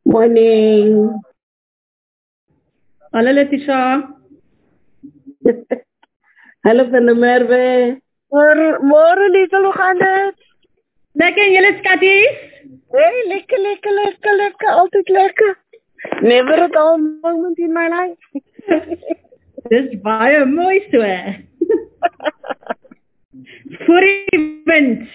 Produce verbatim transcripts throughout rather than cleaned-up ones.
Morning. Hallo Letitia. Hallo van der Merwe. Morgen, Liesel, hoe gaat het? Lekker en jullie schatties? Hey, lekker, lekker, lekker, lekker. Altijd lekker. Never a dull moment in my life. Dis baie mooi so. Voor die wind.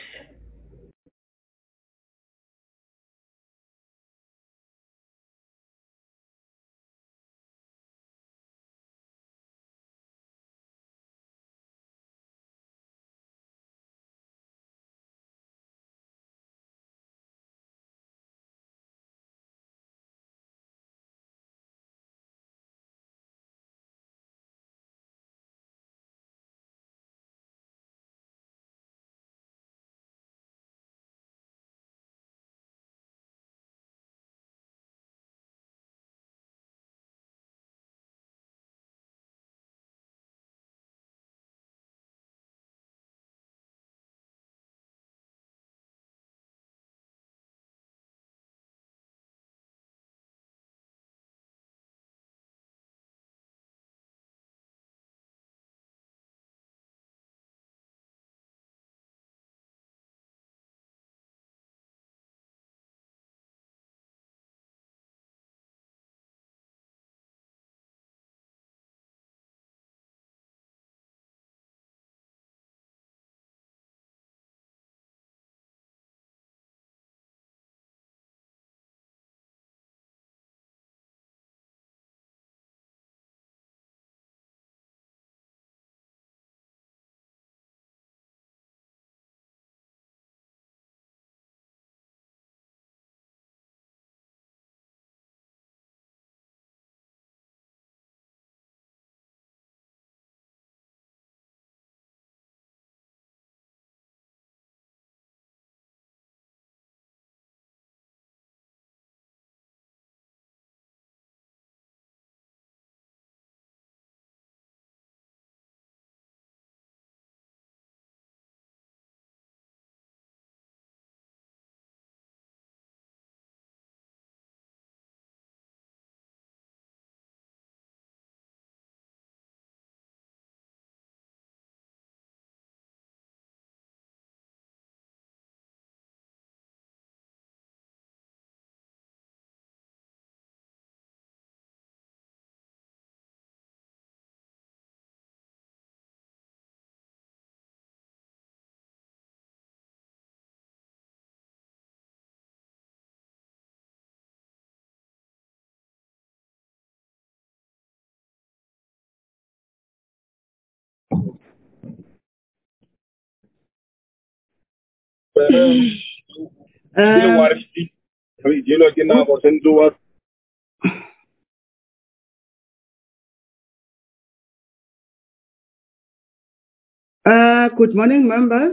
Uh, good morning, members.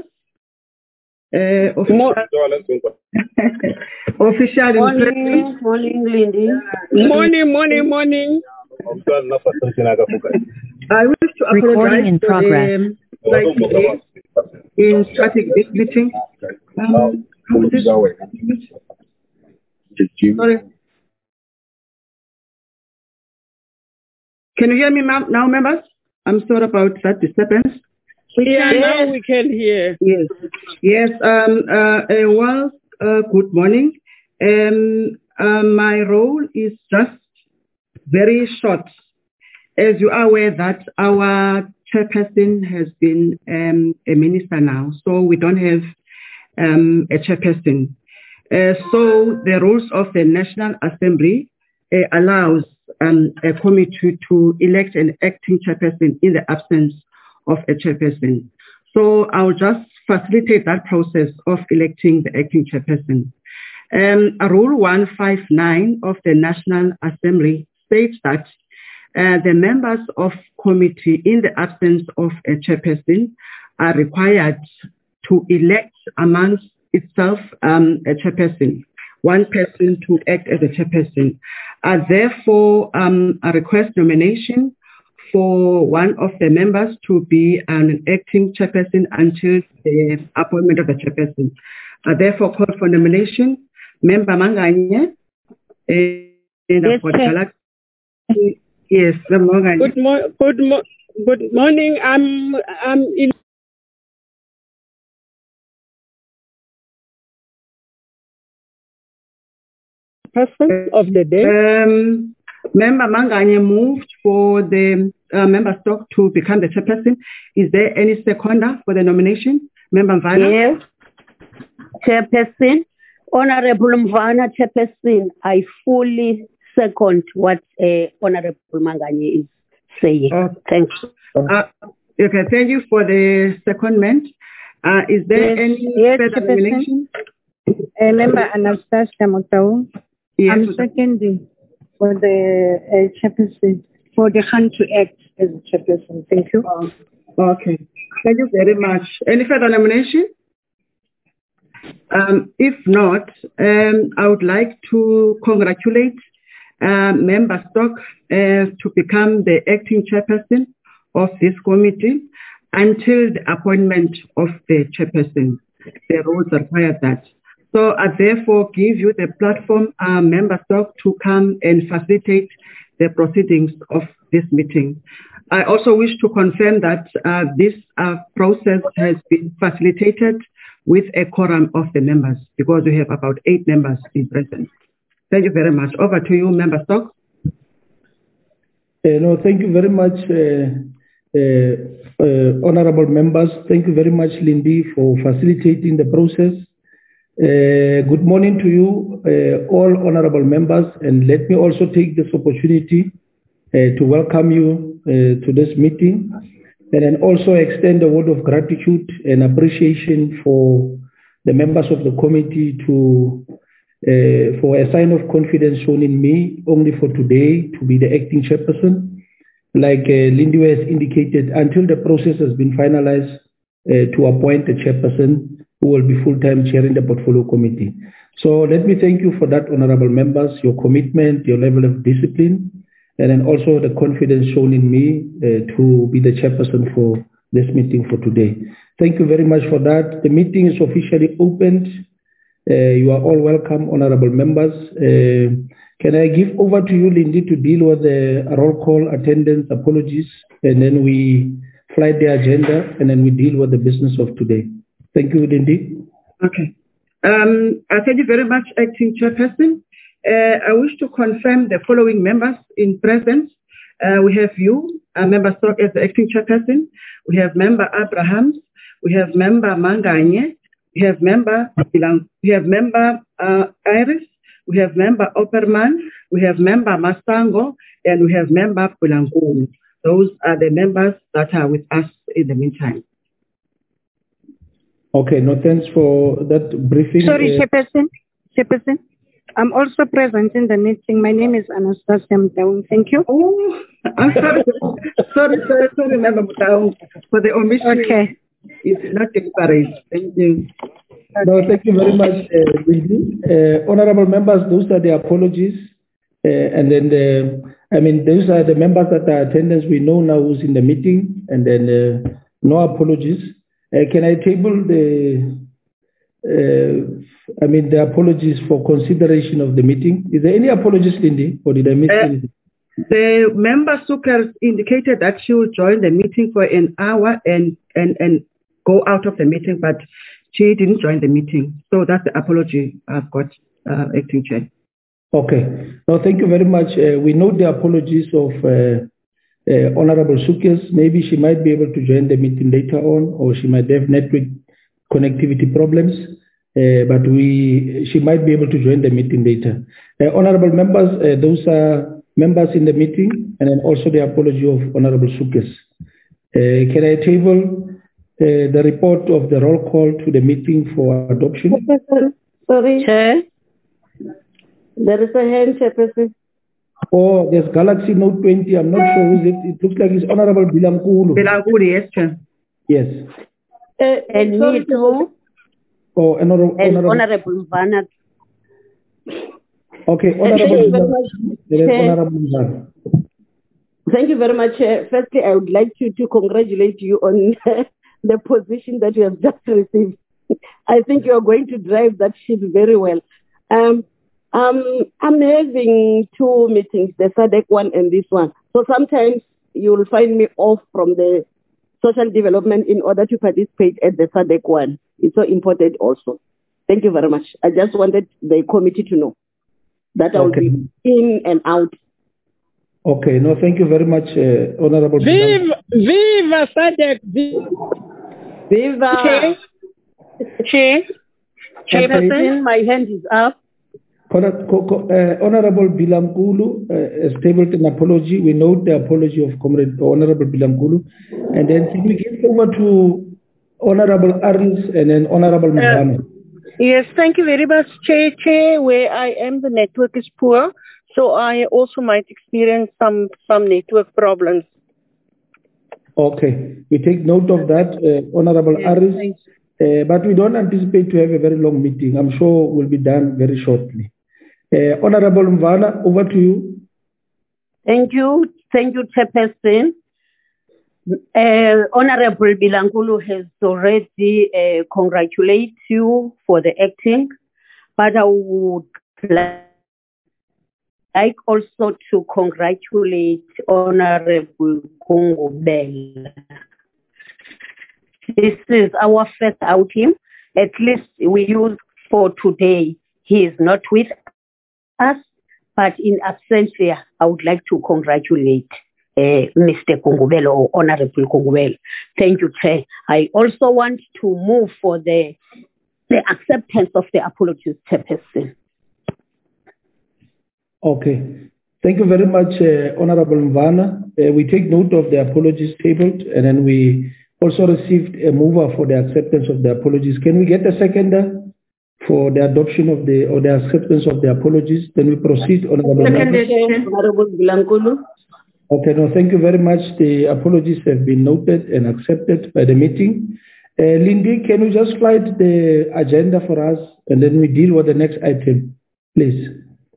Uh, official, official Morning. Morning, Lindy. Morning, morning, morning. I wish to Recording in apologize for progress. the slight delay in starting this meeting. Um, how is this? Sorry. Can you hear me ma'am, now, members? I'm sorry about that disturbance. Yeah, now we can hear. Yes, yes. Um, uh, uh, well, uh, good morning. Um, uh, my role is just very short. As you are aware that our chairperson has been um, a minister now, so we don't have um, a chairperson. Uh, so the rules of the National Assembly uh, allows um, a committee to elect an acting chairperson in the absence of a chairperson. So I'll just facilitate that process of electing the acting chairperson. Um, Rule one fifty-nine of the National Assembly states that uh, the members of committee in the absence of a chairperson are required to elect amongst itself um, a chairperson, one person to act as a chairperson. I therefore um, I request nomination for one of the members to be an acting chairperson until the appointment of the chairperson. I therefore call for nomination. Member Manganye. And Yes, for Chair. Galaxy, yes, Manganye. Good, mo- good, mo- good morning. I'm I'm in person of the day. Um, Member Manganye moved for the uh, member stock to become the chairperson. Is there any seconder for the nomination? Member Mvana? Yes. Chairperson, Honorable Mvana, Chairperson, I fully second what uh, Honorable Manganye is saying. Oh. Thanks. Uh, okay, thank you for the secondment. Uh, is there Yes, any yes, further Chairperson. nomination? Uh, Member Anastasia Motau, Yes, I'm Madam. seconding for the uh, chairperson, for the hand to act as a chairperson. Thank you. Oh, okay. Thank you very much. Any further nomination? Um, if not, um, I would like to congratulate uh, Member Stock uh, to become the acting chairperson of this committee until the appointment of the chairperson. The rules require that. So I therefore give you the platform, uh, Member Stock, to come and facilitate the proceedings of this meeting. I also wish to confirm that uh, this uh, process has been facilitated with a quorum of the members because we have about eight members in presence. Thank you very much. Over to you, Member Stock. Uh, no, thank you very much, uh, uh, uh, honorable members. Thank you very much, Lindy, for facilitating the process. Uh, good morning to you, uh, all honorable members, and let me also take this opportunity uh, to welcome you uh, to this meeting, and then also extend a word of gratitude and appreciation for the members of the committee to uh, for a sign of confidence shown in me only for today to be the acting chairperson. Like uh, Lindy has indicated, until the process has been finalized uh, to appoint a chairperson who will be full-time chairing the portfolio committee. So let me thank you for that, honorable members, your commitment, your level of discipline, and then also the confidence shown in me uh, to be the chairperson for this meeting for today. Thank you very much for that. The meeting is officially opened. Uh, you are all welcome, honorable members. Uh, can I give over to you, Lindy, to deal with the roll call, attendance, apologies, and then we flight the agenda, and then we deal with the business of today. Thank you, Lindy. Okay. Um, uh, thank you very much, Acting Chairperson. Uh, I wish to confirm the following members in presence. Uh, we have you, uh, Member Stock, as the Acting Chairperson. We have Member Abrahams. We have Member Manganye. We have Member Bilang. We have Member uh, Iris. We have Member Opperman. We have Member Masango, and we have Member Pulangulu. Those are the members that are with us in the meantime. Okay, no, thanks for that briefing. Sorry, Uh, Chairperson. Chairperson. I'm also present in the meeting. My name is Anastasia Mtau. Thank you. Oh, I'm sorry. sorry, sorry, sorry, Member Mutau, for the omission. Okay. It's not deliberate. Thank you. No, thank you very much, uh, Lindy. Uh, honorable members, those are the apologies. Uh, and then, the, I mean, those are the members that are attendance. We know now who's in the meeting, and then uh, no apologies. Uh, can I table the, uh, I mean, the apologies for consideration of the meeting? Is there any apologies, Lindy, or did I miss Uh, anything? The member Sukers indicated that she will join the meeting for an hour and, and, and go out of the meeting, but she didn't join the meeting. So that's the apology I've got, uh, Acting Chair. Okay. No, thank you very much. Uh, we note the apologies of uh, uh, Honorable Sukes. Maybe she might be able to join the meeting later on, or she might have network connectivity problems. Uh, but we, she might be able to join the meeting later. Uh, honorable members, uh, those are members in the meeting, and then also the apology of Honorable Sukes. Uh, can I table uh, the report of the roll call to the meeting for adoption? Sorry, Chair. there is a hand, Chairperson. Oh, there's Galaxy Note twenty. I'm not sure who's it. It looks like it's Honorable Bilamkulu. Bilanguli, yes, Chair. Yes. Uh, And sorry, me too. Oh, honorable. And honorable. Honorable Mvana. Okay, Thank honorable. you very much, There is Chair. honorable Mvana. Thank you very much. Uh, firstly, I would like to, to congratulate you on the position that you have just received. I think you are going to drive that ship very well. Um, Um, I'm having two meetings, the S A D C one and this one. So sometimes you'll find me off from the social development in order to participate at the S A D C one. It's so important also. Thank you very much. I just wanted the committee to know that I will Okay. be in and out. Okay, no, thank you very much, uh, Honorable. Viva, viva S A D C. Viva! Chair. Chair. Chairperson. My hand is up. Honor- co- co- uh, Honorable Bilamkulu uh, has tabled an apology. We note the apology of Comrade Honorable Bilamkulu. And then can we get over to Honorable Aris and then Honorable Mvana? Yes, thank you very much, Chair. Chair, where I am, the network is poor, so I also might experience some, some network problems. Okay, we take note of that, uh, Honorable Yes, Aris. thanks. Uh, but we don't anticipate to have a very long meeting. I'm sure we'll be done very shortly. Uh, Honorable Mvana, over to you. Thank you. Thank you, Chairperson. Uh, Honorable Bilamkulu has already uh, congratulated you for the acting, but I would like also to congratulate Honorable Kungubela. This is our first outing. At least we use for today. He is not with us, but in absentia, I would like to congratulate uh, Mister Kungubela or Honorable Kungubela. Thank you, Chair. I also want to move for the, the acceptance of the apologies, Chairperson. Okay. Thank you very much, uh, Honorable Mvana. Uh, we take note of the apologies tabled, and then we also received a mover for the acceptance of the apologies. Can we get a seconder for the adoption of the or the acceptance of the apologies? Then we proceed, Honorable Seconded, Mvana. Chair. Honorable Bilamkulu. Okay, no, thank you very much. The apologies have been noted and accepted by the meeting. Uh, Lindy, can you just slide the agenda for us, and then we deal with the next item, please?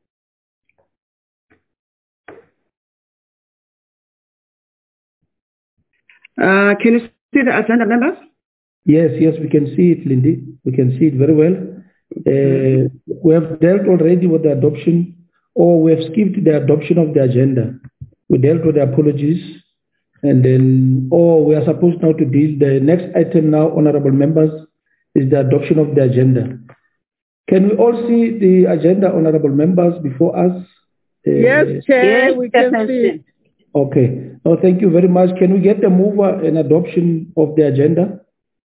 Uh, can you see the agenda, members? Yes, yes, we can see it, Lindy. We can see it very well. Uh, we have dealt already with the adoption, or we have skipped the adoption of the agenda. We dealt with the apologies, and then, or we are supposed now to deal, the next item now, honorable members, is the adoption of the agenda. Can we all see the agenda, honorable members, before us? Uh, Yes, Chair, Yes, we can Chairperson. see. Okay. Oh, thank you very much. Can we get the mover and adoption of the agenda?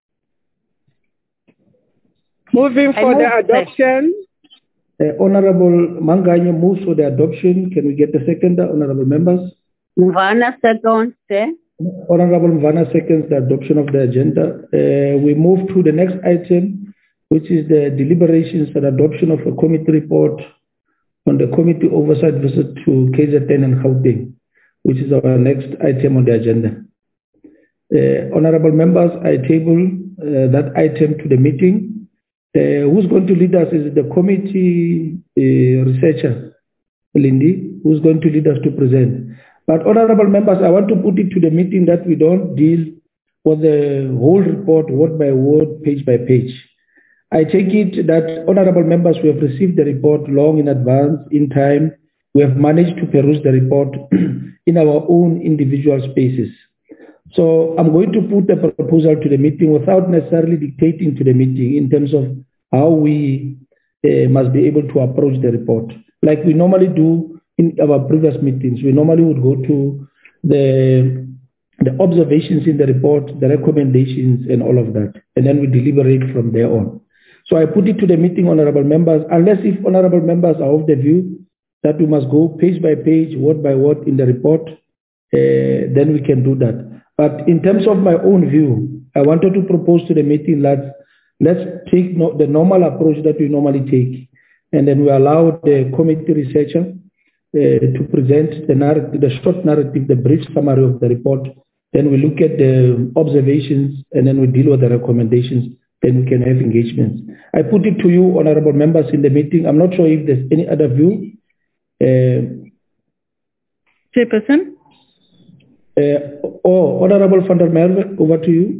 Moving I for move, the Chair. adoption. Uh, Honorable Manganya moves for the adoption. Can we get the seconder, honorable members? Mvana second, Chair. Honorable Mvana seconds the adoption of the agenda. Uh, we move to the next item, which is the deliberations and adoption of a committee report on the committee oversight visit to K Z N and Gauteng, which is our next item on the agenda. Uh, honorable members, I table uh, that item to the meeting. Uh, who's going to lead us is the committee uh, researcher, Lindy, who's going to lead us to present. But honorable members, I want to put it to the meeting that we don't deal with the whole report word by word, page by page. I take it that honorable members, we have received the report long in advance, in time. We have managed to peruse the report in our own individual spaces. So I'm going to put the proposal to the meeting without necessarily dictating to the meeting in terms of how we uh, must be able to approach the report. Like we normally do in our previous meetings, we normally would go to the, the observations in the report, the recommendations and all of that, and then we deliberate from there on. So I put it to the meeting, honorable members, unless if honorable members are of the view that we must go page by page, word by word in the report, uh, then we can do that. But in terms of my own view, I wanted to propose to the meeting that let's take no, the normal approach that we normally take, and then we allow the committee researcher uh, to present the narrative, the short narrative, the brief summary of the report. Then we look at the observations, and then we deal with the recommendations. Then we can have engagements. I put it to you, honorable members, in the meeting. I'm not sure if there's any other view. Uh, Chairperson? Uh, oh, Honorable van der Merwe, over to you.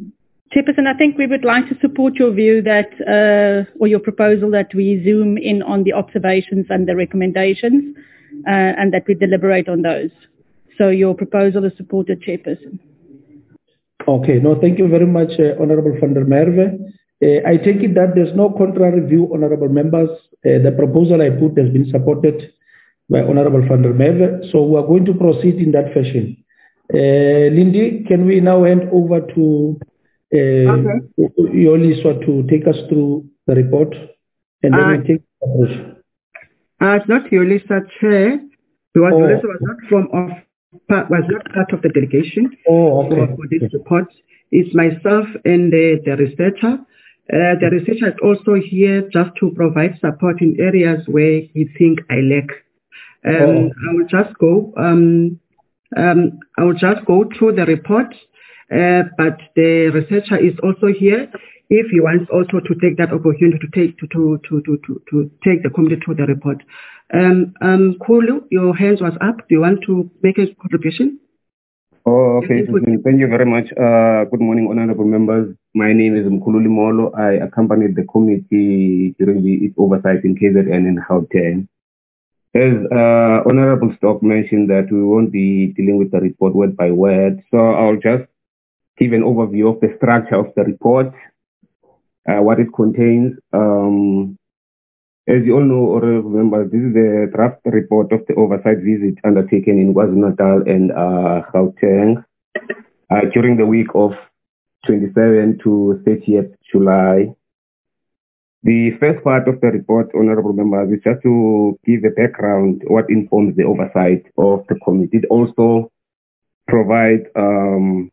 Chairperson, I think we would like to support your view that, uh, or your proposal that we zoom in on the observations and the recommendations, uh, and that we deliberate on those. So your proposal is supported, Chairperson. Okay, no, thank you very much, uh, Honorable van der Merwe. Uh, I take it that there's no contrary view, Honorable members. Uh, the proposal I put has been supported by Honorable van der Merwe. So we are going to proceed in that fashion. Uh, Lindy, can we now hand over to uh, okay. Yoliswa to take us through the report, and then uh, we take the approach. Uh, it's not Yoliswa, Chair. Because oh. Yoliswa was not from of part, was not part of the delegation oh, okay. for, for this report. It's myself and the, the researcher. Uh, the researcher is also here just to provide support in areas where he think I lack. Um, oh. I will just go. Um, um, I will just go through the report. Uh, but the researcher is also here if he wants also to take that opportunity to take to to to to to, to take the committee through the report. Um, um, Kulu, your hands was up. Do you want to make a contribution? Oh, okay. Thank you very much. Uh, good morning, honorable members. My name is Mkhululi Molo. I accompanied the committee during the its oversight in K Z N and Gauteng. As uh, Honorable Stock mentioned that we won't be dealing with the report word by word, so I'll just give an overview of the structure of the report, uh, what it contains. Um, as you all know or remember, this is the draft report of the oversight visit undertaken in KwaZulu-Natal and uh, Gauteng uh, during the week of twenty-seventh to thirtieth July. The first part of the report, honorable members, is just to give a background, what informs the oversight of the committee. It also provides um,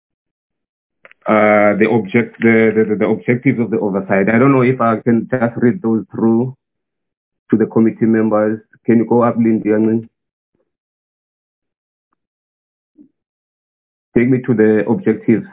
uh, the object, the, the, the objectives of the oversight. I don't know if I can just read those through to the committee members. Can you go up, Lindy? Take me to the objectives.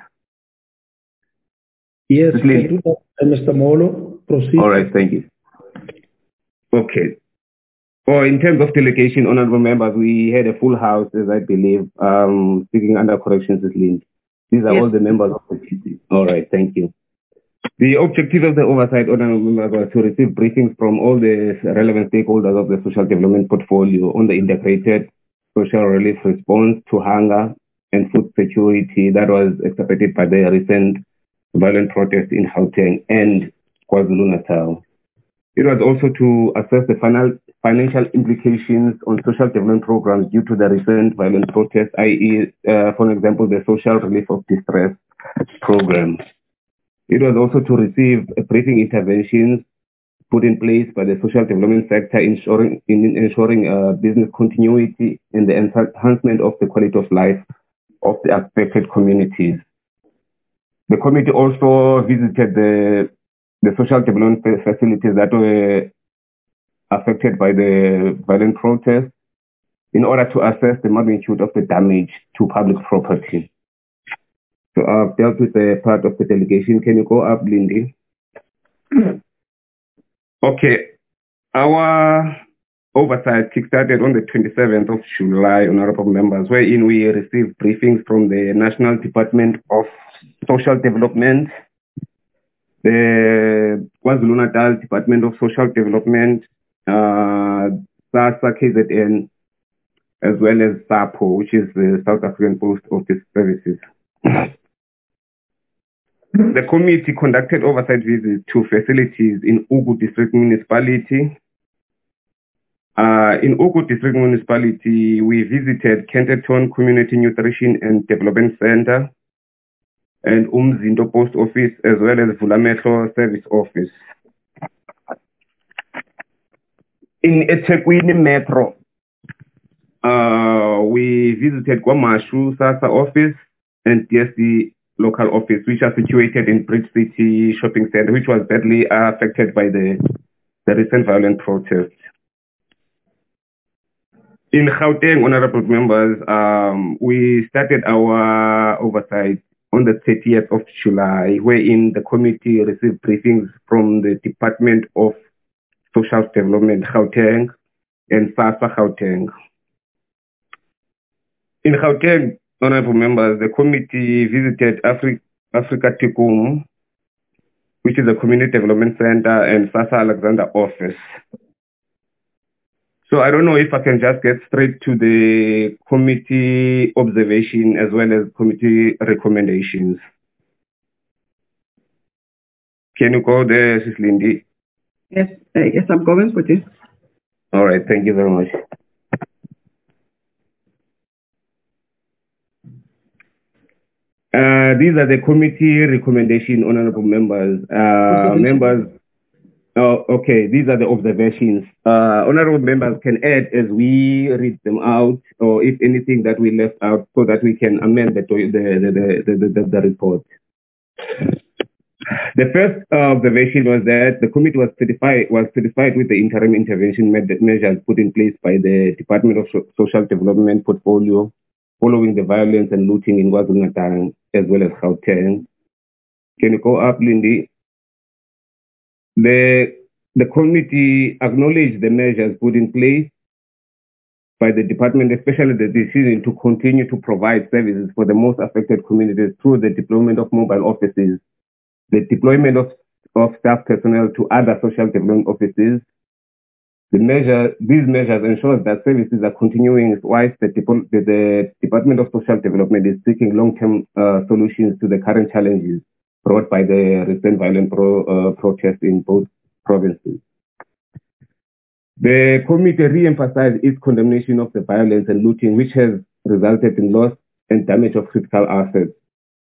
Yes, Mister Molo, proceed. All right, thank you. Okay. Well, in terms of delegation, honorable members, we had a full house, as I believe, um, speaking under corrections is Lindy. These are yes. all the members of the P C. All right, thank you. The objective of the oversight, honorable members, was to receive briefings from all the relevant stakeholders of the social development portfolio on the integrated social relief response to hunger and food security that was exacerbated by the recent violent protests in Gauteng and KwaZulu-Natal. It was also to assess the final financial implications on social development programs due to the recent violent protests, that is, uh, for example, the Social Relief of Distress program. It was also to receive briefing interventions put in place by the social development sector, ensuring, in ensuring uh, business continuity and the enhancement of the quality of life of the affected communities. The committee also visited the, the social development facilities that were affected by the violent protests in order to assess the magnitude of the damage to public property. So I've dealt with the part of the delegation. Can you go up, Lindy? Okay. Our oversight kickstarted on the twenty-seventh of July, honorable members, wherein we received briefings from the National Department of Social Development, the KwaZulu-Natal Department of Social Development, uh, SASSA, K Z N, as well as SAPO, which is the South African Post Office Services. The committee conducted oversight visits to facilities in Ugu District Municipality. Uh, in Ugu District Municipality, we visited Kenteton Community Nutrition and Development Center and Umzindo Post Office, as well as Vulamehlo Service Office. In eThekwini Metro, uh, we visited KwaMashu SASSA office and D S D local office, which are situated in Bridge City Shopping Center, which was badly affected by the, the recent violent protests. In Gauteng, honorable members, um, we started our oversight on the thirtieth of July, wherein the committee received briefings from the Department of Social Development Gauteng and SASSA Gauteng. In Gauteng, honorable members, the committee visited Afri Africa Tikum, which is a community development center, and SASSA Alexander office. So I don't know if I can just get straight to the committee observation as well as committee recommendations. Can you go there, Sis Lindy? Yes, uh, yes, I'm going for this. All right, thank you very much. Uh, these are the committee recommendation, honorable members. Uh, members, oh, okay, these are the observations. Uh, honorable members can add as we read them out, or if anything that we left out, so that we can amend the the the the, the, the, the report. The first uh, observation was that the committee was satisfied was satisfied with the interim intervention measures put in place by the Department of Social Development portfolio following the violence and looting in KwaZulu-Natal as well as Gauteng. Can you go up, Lindy? The the committee acknowledged the measures put in place by the department, especially the decision to continue to provide services for the most affected communities through the deployment of mobile offices, the deployment of, of staff personnel to other social development offices. The measure, these measures ensure that services are continuing whilst the, the, the Department of Social Development is seeking long-term uh, solutions to the current challenges brought by the recent violent pro, uh, protests in both provinces. The committee re-emphasized its condemnation of the violence and looting, which has resulted in loss and damage of critical assets.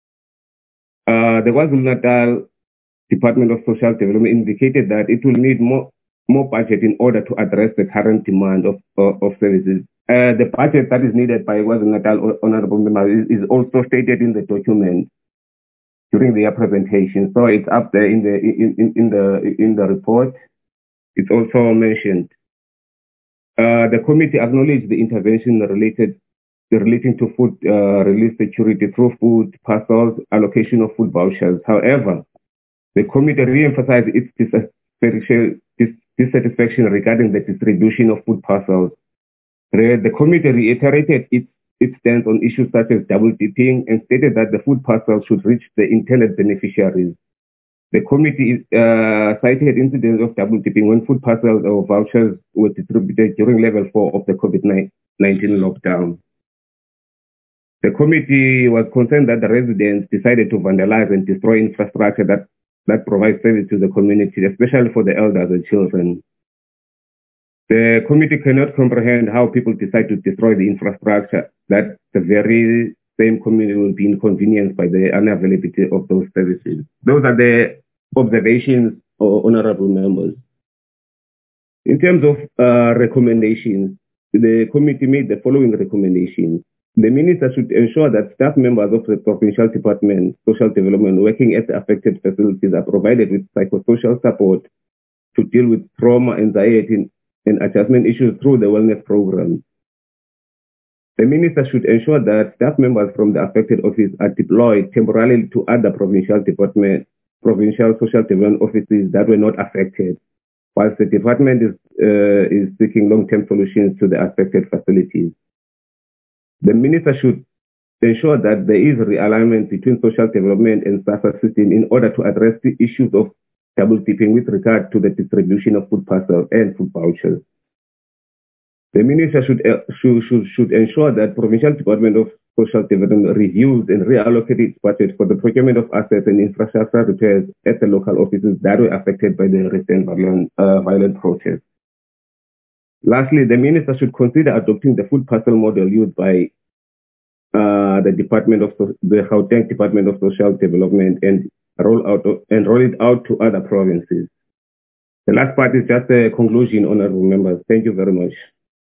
Uh, the KwaZulu-Natal Department of Social Development indicated that it will need more more budget in order to address the current demand of, of, of services. Uh, the budget that is needed by KwaZulu-Natal honorable members is, is also stated in the document during their presentation. So it's up there in the in, in, in the in the report. It's also mentioned. Uh, the committee acknowledged the intervention related relating to food uh, relief security through food parcels, allocation of food vouchers. However, the committee re-emphasized its dissatisfaction dissatisfaction regarding the distribution of food parcels. The committee reiterated its, its stance on issues such as double dipping and stated that the food parcels should reach the intended beneficiaries. The committee uh, cited incidents of double dipping when food parcels or vouchers were distributed during level four of the COVID nineteen lockdown. The committee was concerned that the residents decided to vandalize and destroy infrastructure that that provides service to the community, especially for the elders and children. The committee cannot comprehend how people decide to destroy the infrastructure that the very same community will be inconvenienced by the unavailability of those services. Those are the observations, of honorable members. In terms of uh, recommendations, the committee made the following recommendations. The minister should ensure that staff members of the Provincial Department of Social Development working at the affected facilities are provided with psychosocial support to deal with trauma, anxiety, and adjustment issues through the wellness program. The minister should ensure that staff members from the affected office are deployed temporarily to other provincial department, provincial social development offices that were not affected, whilst the department is, uh, is seeking long-term solutions to the affected facilities. The minister should ensure that there is realignment between social development and SASSA system in order to address the issues of double dipping with regard to the distribution of food parcels and food vouchers. The minister should, uh, should, should, should ensure that Provincial Department of Social Development reviews and reallocates its budget for the procurement of assets and infrastructure repairs at the local offices that were affected by the recent violent, uh, violent protests. Lastly, the minister should consider adopting the food parcel model used by uh, the Department of the Gauteng Department of Social Development and roll out and roll it out to other provinces. The last part is just a conclusion, honorable members. Thank you very much.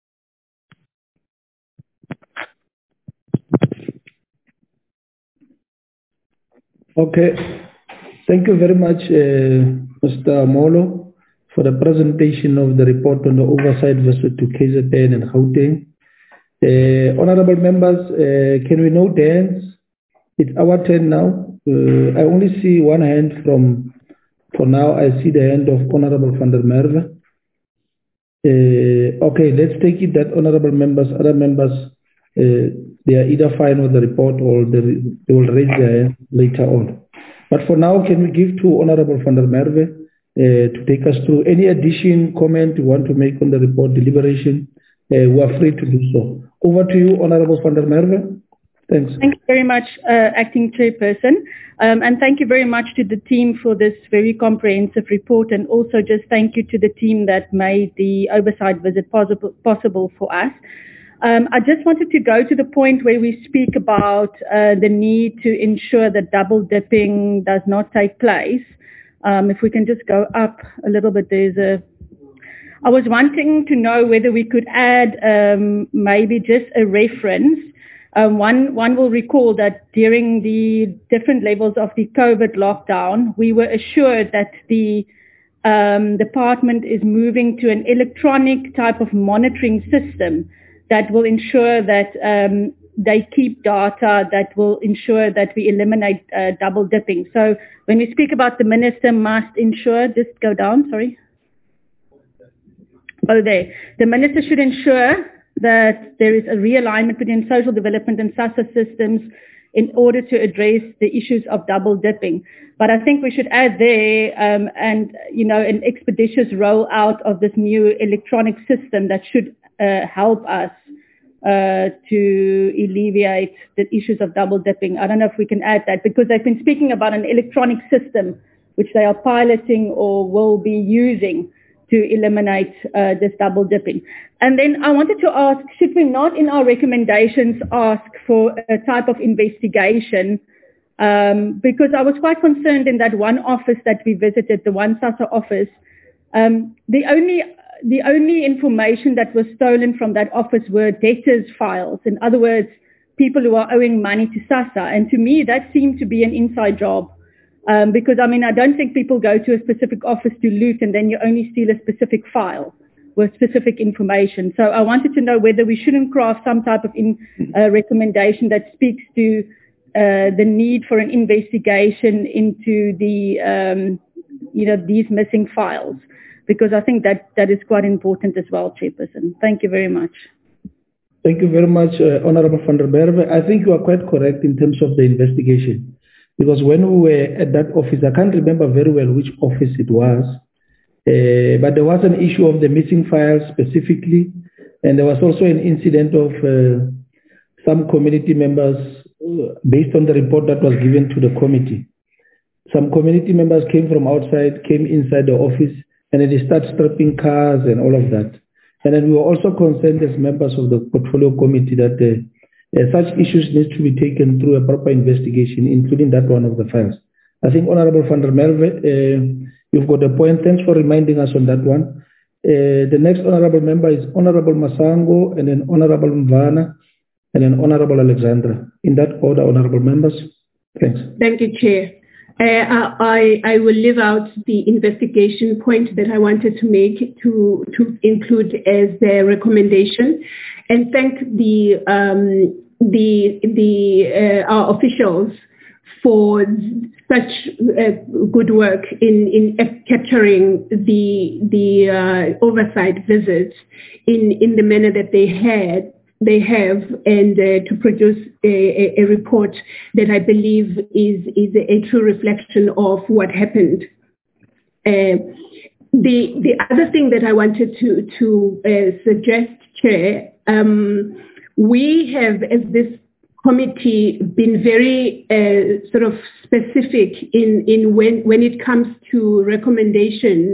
Okay, thank you very much, uh, Mister Molo, for the presentation of the report on the oversight visit to K Z N and Gauteng. Uh, honorable members, uh, can we note the hands? It's our turn now. Uh, I only see one hand from, for now, I see the hand of Honorable van der Merwe. Uh, okay, let's take it that honorable members, other members, uh, they are either fine with the report or they, they will raise their hand later on. But for now, can we give to Honorable van der Merwe uh, to take us through any addition, comment you want to make on the report deliberation? Uh, we are free to do so. Over to you, Honorable van der Merwe. Thanks. Thank you very much, uh, Acting Chairperson. Um, and thank you very much to the team for this very comprehensive report, and also just thank you to the team that made the oversight visit possible, possible for us. Um, I just wanted to go to the point where we speak about uh, the need to ensure that double dipping does not take place. Um, if we can just go up a little bit, there's a I was wanting to know whether we could add um, maybe just a reference. Um, one, one will recall that during the different levels of the COVID lockdown, we were assured that the um, department is moving to an electronic type of monitoring system that will ensure that um, they keep data, that will ensure that we eliminate uh, double dipping. So when we speak about the minister must ensure, just go down, sorry. Oh, there. The minister should ensure that there is a realignment between social development and SASSA systems in order to address the issues of double dipping. But I think we should add there, um, and, you know, an expeditious rollout of this new electronic system that should uh, help us uh, to alleviate the issues of double dipping. I don't know if we can add that, because they've been speaking about an electronic system which they are piloting or will be using to eliminate uh, this double dipping. And then I wanted to ask, should we not in our recommendations ask for a type of investigation? Um, because I was quite concerned in that one office that we visited, the one SASSA office, um, the only the only information that was stolen from that office were debtors files. In other words, people who are owing money to SASSA. And to me, that seemed to be an inside job. Um, because, I mean, I don't think people go to a specific office to loot and then you only steal a specific file with specific information. So I wanted to know whether we shouldn't craft some type of in, uh, recommendation that speaks to uh, the need for an investigation into the, um, you know, these missing files, because I think that that is quite important as well, Chairperson. Thank you very much. Thank you very much, uh, Honorable van der Merwe. I think you are quite correct in terms of the investigation. Because when we were at that office, I can't remember very well which office it was, uh, but there was an issue of the missing files specifically, and there was also an incident of uh, some community members, uh, based on the report that was given to the committee. Some community members came from outside, came inside the office, and then they started stripping cars and all of that. And then we were also concerned as members of the portfolio committee that the Uh, such issues need to be taken through a proper investigation, including that one of the files. I think Honorable van der Merwe, uh, you've got a point. Thanks for reminding us on that one. Uh, the next honorable member is Honorable Masango, and then Honorable Mvana, and then Honorable Alexandra. In that order, honorable members. Thanks. Thank you, Chair. Uh, I, I will leave out the investigation point that I wanted to make to, to include as the recommendation, and thank the um, the the uh, our officials for such uh, good work in, in capturing the the uh, oversight visits in, in the manner that they had. They have, and uh, to produce a, a, a report that I believe is, is a, a true reflection of what happened. Uh, the the other thing that I wanted to, to uh, suggest, Chair, um, we have, as this committee, been very uh, sort of specific in, in when, when it comes to recommendations.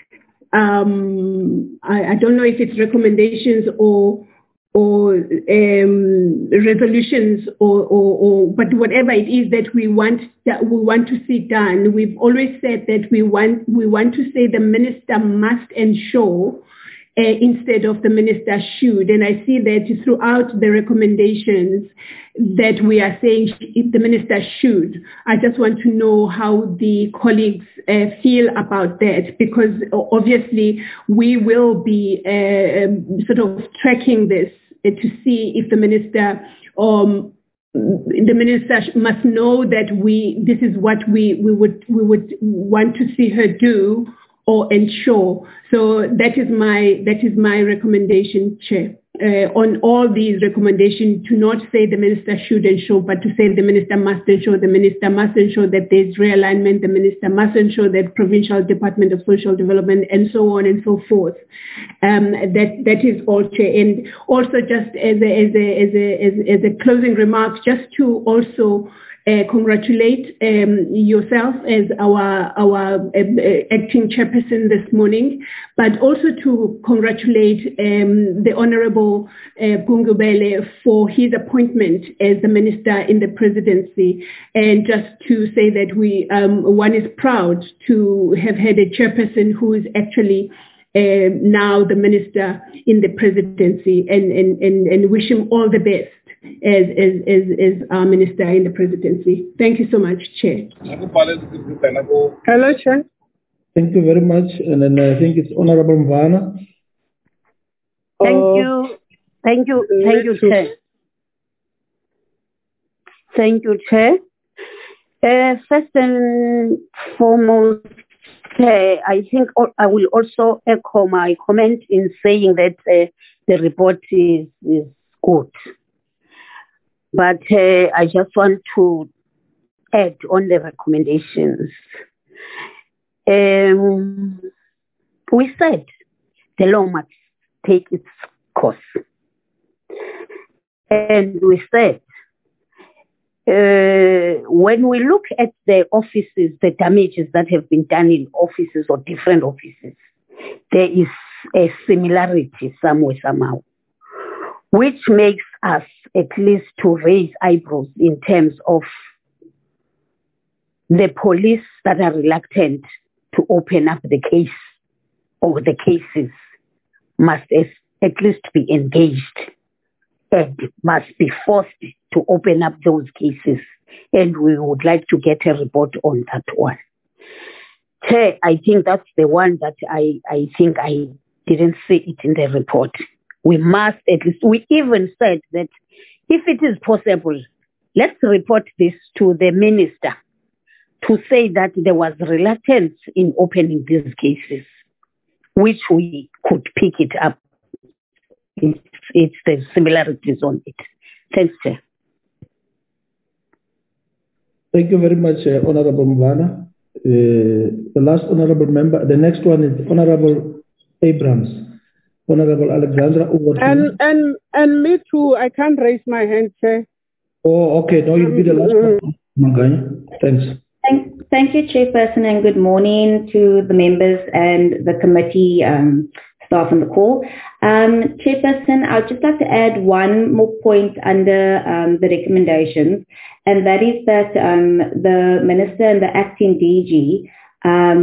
Um, I, I don't know if it's recommendations or or um, resolutions, or, or, or but whatever it is that we want that we want to see done, we've always said that we want we want to say the minister must ensure uh, instead of the minister should, and I see that throughout the recommendations that we are saying the minister should. I just want to know how the colleagues uh, feel about that, because obviously we will be uh, sort of tracking this to see if the minister um, the minister must know that we this is what we, we would we would want to see her do or ensure. So that is my that is my recommendation, Chair. uh, on all these recommendations to not say the minister should ensure, but to say the minister must ensure, the minister must ensure that there's realignment, the minister must ensure that provincial Department of Social Development and so on and so forth. Um, that that is all, Chair. And also just as a, as a, as a, as, as a closing remark, just to also Uh, congratulate um, yourself as our our uh, acting chairperson this morning, but also to congratulate um, the Honourable uh, Gungubele for his appointment as the minister in the presidency, and just to say that we um, one is proud to have had a chairperson who is actually uh, now the minister in the presidency, and, and, and, and wish him all the best as, as, as, as our minister in the presidency. Thank you so much, Chair. Hello, Chair. Thank you very much. And then I think it's Honorable Mvana. Thank Oh. you. Thank you. Thank you, Chair. Thank you, Chair. Uh, first and foremost, Chair, I think I will also echo my comment in saying that uh, the report is, is good. But uh, I just want to add on the recommendations. Um, we said the law must take its course. And we said uh, when we look at the offices, the damages that have been done in offices or different offices, there is a similarity somewhere, somehow, which makes us at least to raise eyebrows in terms of the police that are reluctant to open up the case or the cases must at least be engaged and must be forced to open up those cases. And we would like to get a report on that one. Chair, I think that's the one that I, I think I didn't see it in the report. We must at least, we even said that if it is possible, let's report this to the minister to say that there was reluctance in opening these cases, which we could pick it up. It's, it's the similarities on it. Thanks, Chair. Thank you very much, uh, Honorable Mvana. Uh, the last Honorable member, the next one is Honorable Abrams. Honorable Alexandra, over to And, you. and, and me too, I can't raise my hand, Chair. Oh, okay. No, you'll be the last one. Manganya. Thanks. Thank, thank you, Chairperson, and good morning to the members and the committee um, staff on the call. Um, Chairperson, I'd just like to add one more point under um, the recommendations, and that is that um, the Minister and the Acting D G um,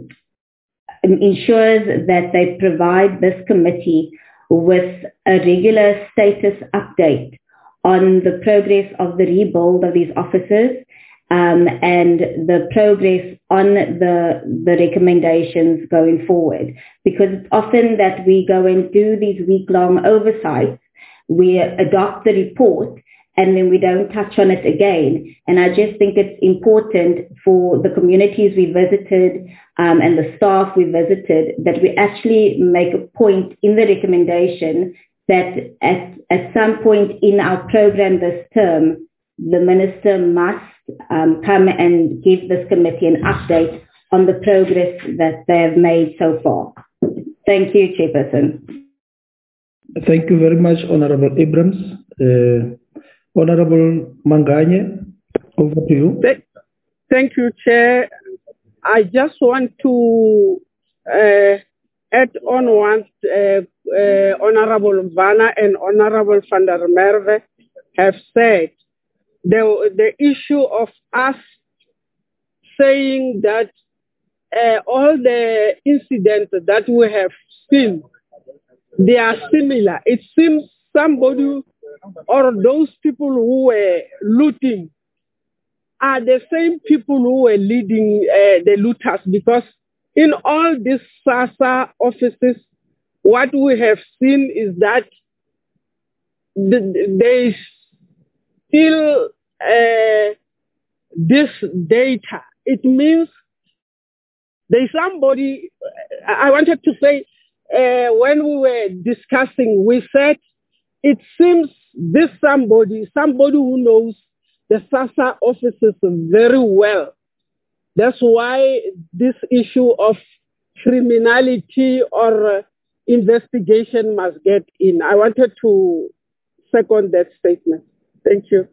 ensures that they provide this committee with a regular status update on the progress of the rebuild of these offices um, and the progress on the, the recommendations going forward. Because it's often that we go and do these week-long oversights, we adopt the report, and then we don't touch on it again. And I just think it's important for the communities we visited um, and the staff we visited that we actually make a point in the recommendation that at, at some point in our program this term, the minister must um, come and give this committee an update on the progress that they have made so far. Thank you, Chairperson. Thank you very much, Honorable Abrams. Uh, Honorable Manganya, over to you. Thank you, Chair. I just want to uh, add on one, uh, uh, Honorable Mvana and Honorable van der Merwe have said. The, the issue of us saying that uh, all the incidents that we have seen, they are similar. It seems somebody or those people who were looting are the same people who were leading uh, the looters, because in all these SASSA offices, what we have seen is that the, they still uh, this data. It means there's somebody, I wanted to say, uh, when we were discussing, we said it seems this somebody, somebody who knows the SASSA offices very well. That's why this issue of criminality or uh, investigation must get in. I wanted to second that statement. Thank you.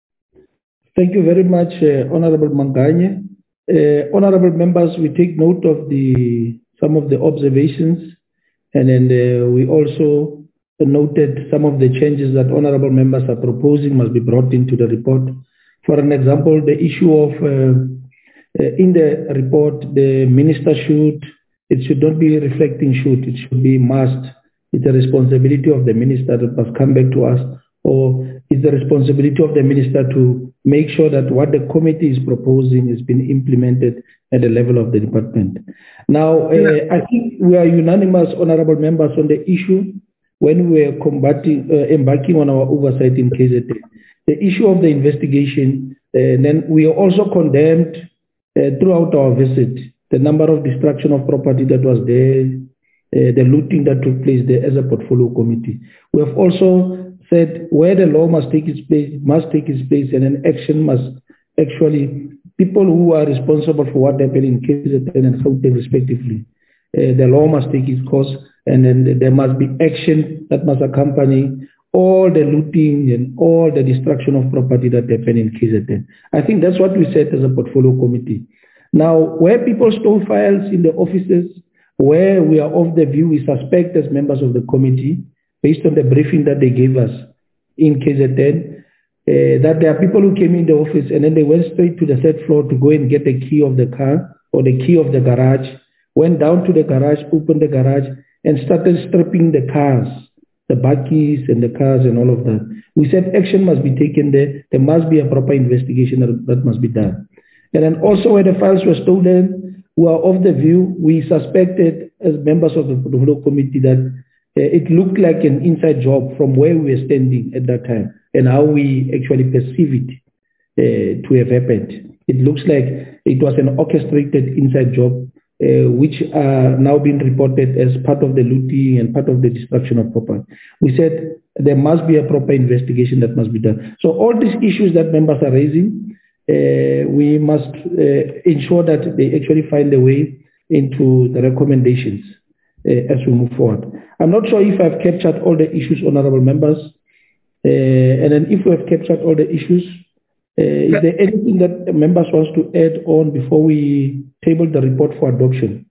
Thank you very much, uh, Honorable Manganye. Uh, honorable members, we take note of the some of the observations, and then uh, we also noted some of the changes that honorable members are proposing must be brought into the report. For an example, the issue of uh, uh, in the report, the minister should, it should not be reflecting should, it should be must. It's a responsibility of the minister that must come back to us, or it's the responsibility of the minister to make sure that what the committee is proposing is being implemented at the level of the department. Now, uh, I think we are unanimous, honorable members, on the issue when we were combating, uh, embarking on our oversight in K Z N. The issue of the investigation, uh, then we also condemned uh, throughout our visit the number of destruction of property that was there, uh, the looting that took place there as a portfolio committee. We have also said where the law must take its place, it must take its place, and an action must actually, people who are responsible for what happened in K Z N and Gauteng respectively, uh, the law must take its course, and then there must be action that must accompany all the looting and all the destruction of property that happened in K Z N. I think that's what we said as a portfolio committee. Now, where people stole files in the offices, where we are of the view, we suspect as members of the committee, based on the briefing that they gave us in K Z N, uh, that there are people who came in the office and then they went straight to the third floor to go and get the key of the car or the key of the garage, went down to the garage, opened the garage, and started stripping the cars, the bakkies and the cars and all of that. We said action must be taken there. There must be a proper investigation that, that must be done. And then also where the files were stolen, we are of the view, we suspected as members of the portfolio committee that uh, it looked like an inside job from where we were standing at that time and how we actually perceive it uh, to have happened. It looks like it was an orchestrated inside job, uh, which are now being reported as part of the looting and part of the destruction of property. We said there must be a proper investigation that must be done. So all these issues that members are raising, uh, we must uh, ensure that they actually find a way into the recommendations uh, as we move forward. I'm not sure if I've captured all the issues, honorable members, uh, and then if we have captured all the issues, uh, is there anything that the members wants to add on before we table the report for adoption?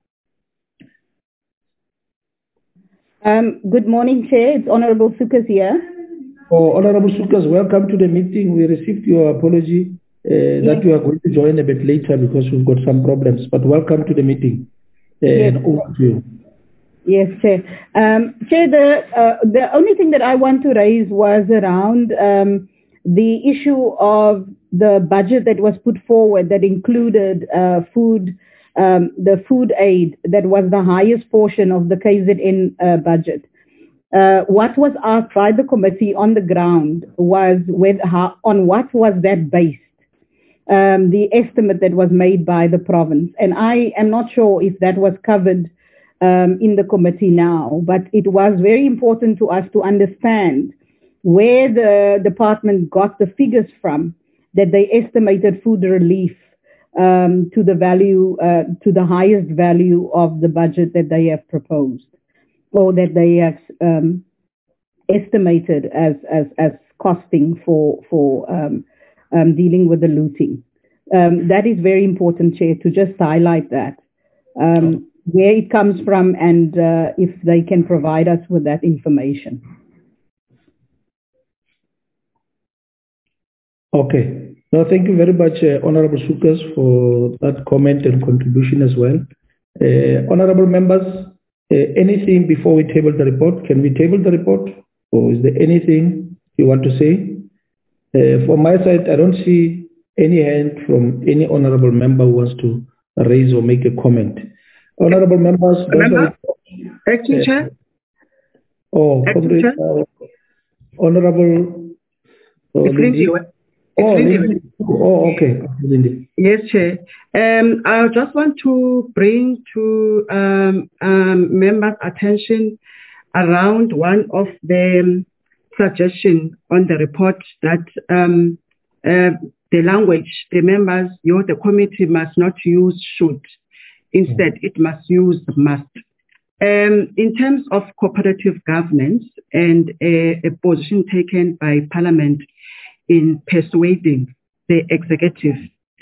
Um, good morning, Chair. It's Honorable Sukas here. Oh, Honorable Sukas, welcome to the meeting. We received your apology uh, yes. that you are going to join a bit later because we've got some problems, but welcome to the meeting. Uh, yes. And over to you. Yes, Chair. Um, Chair, the, uh, the only thing that I want to raise was around um, the issue of the budget that was put forward that included uh, food, um, the food aid that was the highest portion of the K Z N uh, budget. Uh, what was asked by the committee on the ground was with how, on what was that based, um, the estimate that was made by the province. And I am not sure if that was covered um, in the committee now, but it was very important to us to understand where the department got the figures from that they estimated food relief um, to the value, uh, to the highest value of the budget that they have proposed, or that they have um, estimated as, as, as costing for, for um, um, dealing with the looting. Um, that is very important, Chair, to just highlight that, um, where it comes from and uh, if they can provide us with that information. Okay. No, thank you very much, uh, Honorable Sukas, for that comment and contribution as well. Uh, honorable members, uh, anything before we table the report? Can we table the report? Or is there anything you want to say? Uh, from my side, I don't see any hand from any honorable member who wants to raise or make a comment. Honorable members, Member? Acting uh, Chair? Oh, Acting Chair? Uh, Honorable uh, Lindy. Oh, Lindy. Oh, okay. Lindy. Yes, Chair. Um, I just want to bring to um, um, members' attention around one of the suggestion on the report that um, uh, the language, the members, you know, the committee must not use should. Instead, it must use must. Um, in terms of cooperative governance and a, a position taken by Parliament in persuading the executive,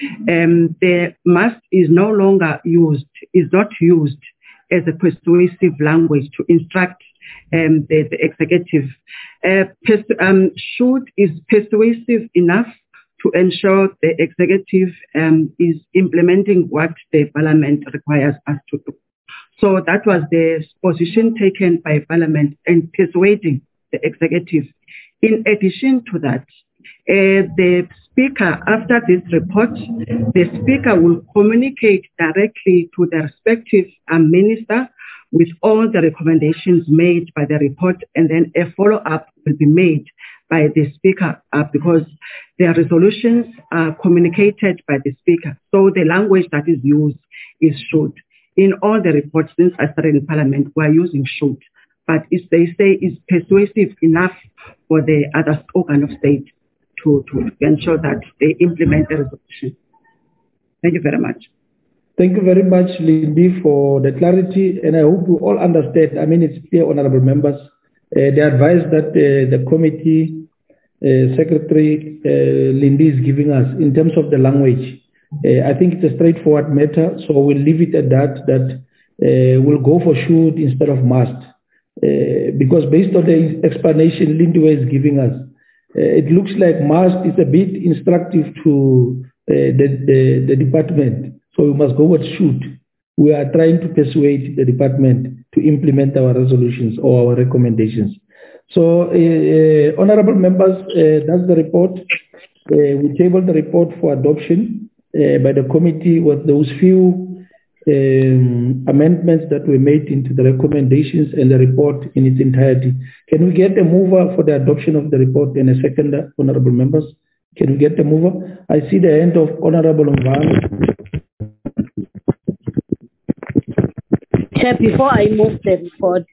um, the must is no longer used, is not used as a persuasive language to instruct um, the, the executive. Uh, pers- um, should is persuasive enough to ensure the executive um, is implementing what the Parliament requires us to do. So that was the position taken by Parliament and persuading the executive. In addition to that, uh, the Speaker, after this report, the Speaker will communicate directly to the respective um, minister with all the recommendations made by the report, and then a follow-up will be made by the Speaker uh, because the resolutions are communicated by the Speaker. So the language that is used is should. In all the reports since I started in Parliament, we are using should. But if they say it's persuasive enough for the other organ of state to, to ensure that they implement the resolution. Thank you very much. Thank you very much, Lindy, for the clarity, and I hope you all understand. I mean, it's clear, honourable members. Uh, the advice that uh, the committee uh, secretary uh, Lindy is giving us in terms of the language, uh, I think it's a straightforward matter, so we'll leave it at that, that uh, we'll go for should instead of must. Uh, because based on the explanation Lindy is giving us, uh, it looks like must is a bit instructive to uh, the, the, the department. So we must go with should. We are trying to persuade the department to implement our resolutions or our recommendations. So, uh, uh, honourable members, uh, that's the report. Uh, we tabled the report for adoption uh, by the committee with those few um, amendments that were made into the recommendations and the report in its entirety. Can we get a mover for the adoption of the report and a seconder, honourable members? Can we get a mover? I see the hand of Honourable Mvana. Chair, before I move the report,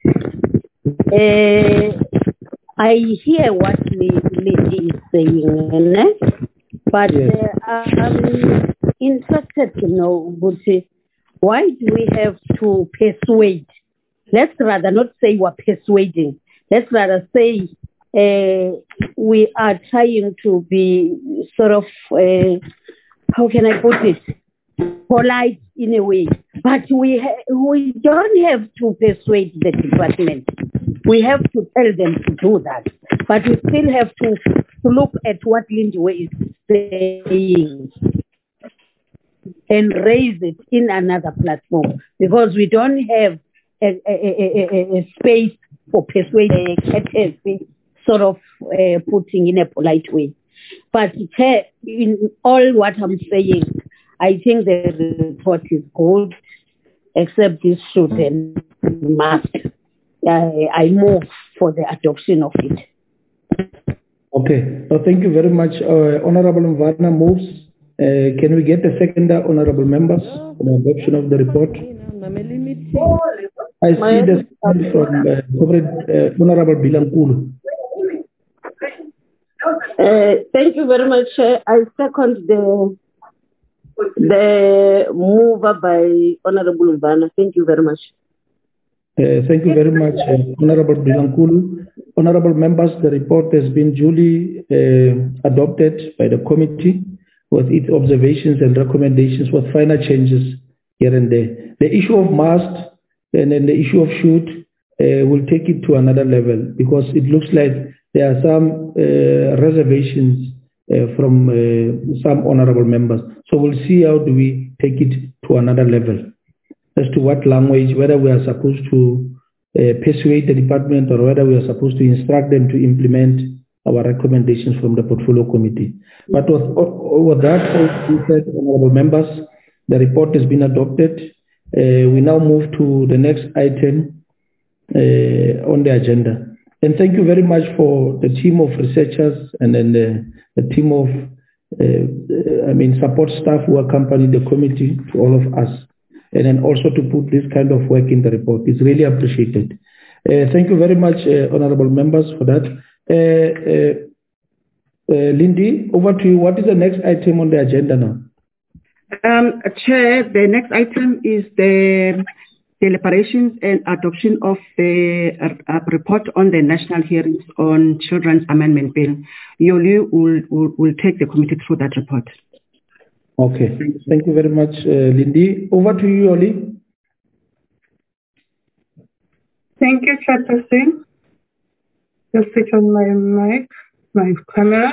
uh, I hear what Lady is saying, eh? But Yes. uh, I'm interested to know, Buti, why do we have to persuade? Let's rather not say we're persuading. Let's rather say uh, we are trying to be sort of, uh, how can I put it, polite in a way. But we ha- we don't have to persuade the department. We have to tell them to do that. But we still have to, to look at what Lindiwe is saying and raise it in another platform, because we don't have a, a, a, a, a space for persuading, sort of uh, putting in a polite way. But uh, in all what I'm saying, I think the report is good, except this should and must. I, I move for the adoption of it. Okay. So thank you very much. Uh, Honourable Mvana moves. Uh, can we get a seconder, honourable members, for the adoption of the report? I see the stand from uh, uh, Honourable Bilankulu. Uh, thank you very much. Uh, I second the the mover by Honourable Mvana. Thank you very much. Uh, thank you very much, uh, Honourable Bilankulu. Honourable members, the report has been duly uh, adopted by the committee with its observations and recommendations with finer changes here and there. The issue of must and then the issue of should uh, will take it to another level, because it looks like there are some uh, reservations uh, from uh, some honourable members. So we'll see how do we take it to another level as to what language, whether we are supposed to uh, persuade the department or whether we are supposed to instruct them to implement our recommendations from the portfolio committee. But with, with that, as we said, honourable members, the report has been adopted. Uh, we now move to the next item uh, on the agenda. And thank you very much for the team of researchers and then the, the team of, uh, I mean, support staff who accompanied the committee, to all of us, and then also to put this kind of work in the report. It's really appreciated. Uh, thank you very much, uh, honourable members, for that. Uh, uh, uh, Lindy, over to you. What is the next item on the agenda now? Um, Chair, the next item is the deliberations and adoption of the uh, report on the national hearings on Children's Amendment Bill. Yoli will, will, will take the committee through that report. Okay, thank you very much, uh, Lindy. Over to you, Yoli. Thank you, Chairperson. Just switch on my mic, my camera.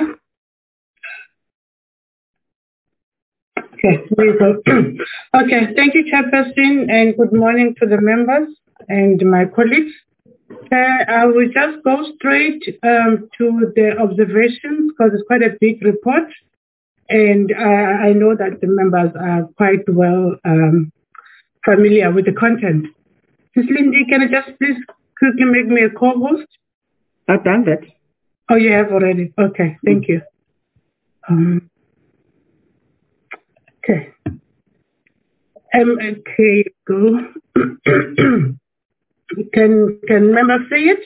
Okay, there you go. Okay, thank you, Chairperson, and good morning to the members and my colleagues. Uh, I will just go straight um, to the observations because it's quite a big report, and uh, I know that the members are quite well um, familiar with the content. Miz Lindy, can you just please quickly make me a co-host? I've done that. Oh, you have already? Okay, thank you. Um, okay. Um, okay, go. can, can members see it?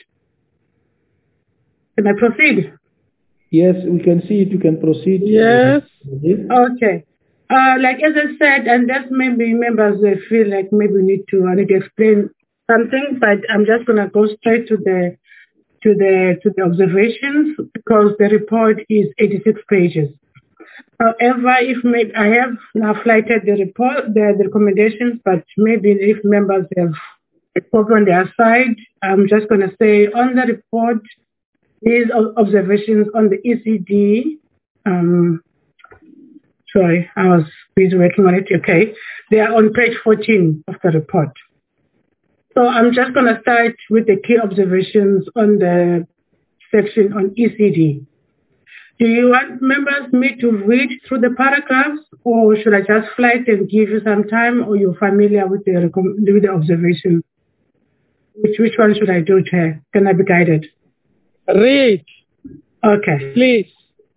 Can I proceed? Yes, we can see it. You can proceed. Yes. Okay. Uh, like as I said, and that's maybe members they feel like maybe we need to I need to explain something, but I'm just gonna go straight to the to the to the observations because the report is eighty-six pages. However, if maybe I have now flighted the report, the, the recommendations, but maybe if members have a copy on their side, I'm just gonna say on the report, these observations on the E C D. Um, sorry, I was busy working on it. Okay, they are on page fourteen of the report. So I'm just going to start with the key observations on the section on E C D. Do you want members me to read through the paragraphs, or should I just flight and give you some time, or you're familiar with the with the observations? Which which one should I do, Chair? Can I be guided? Read. Okay. Please.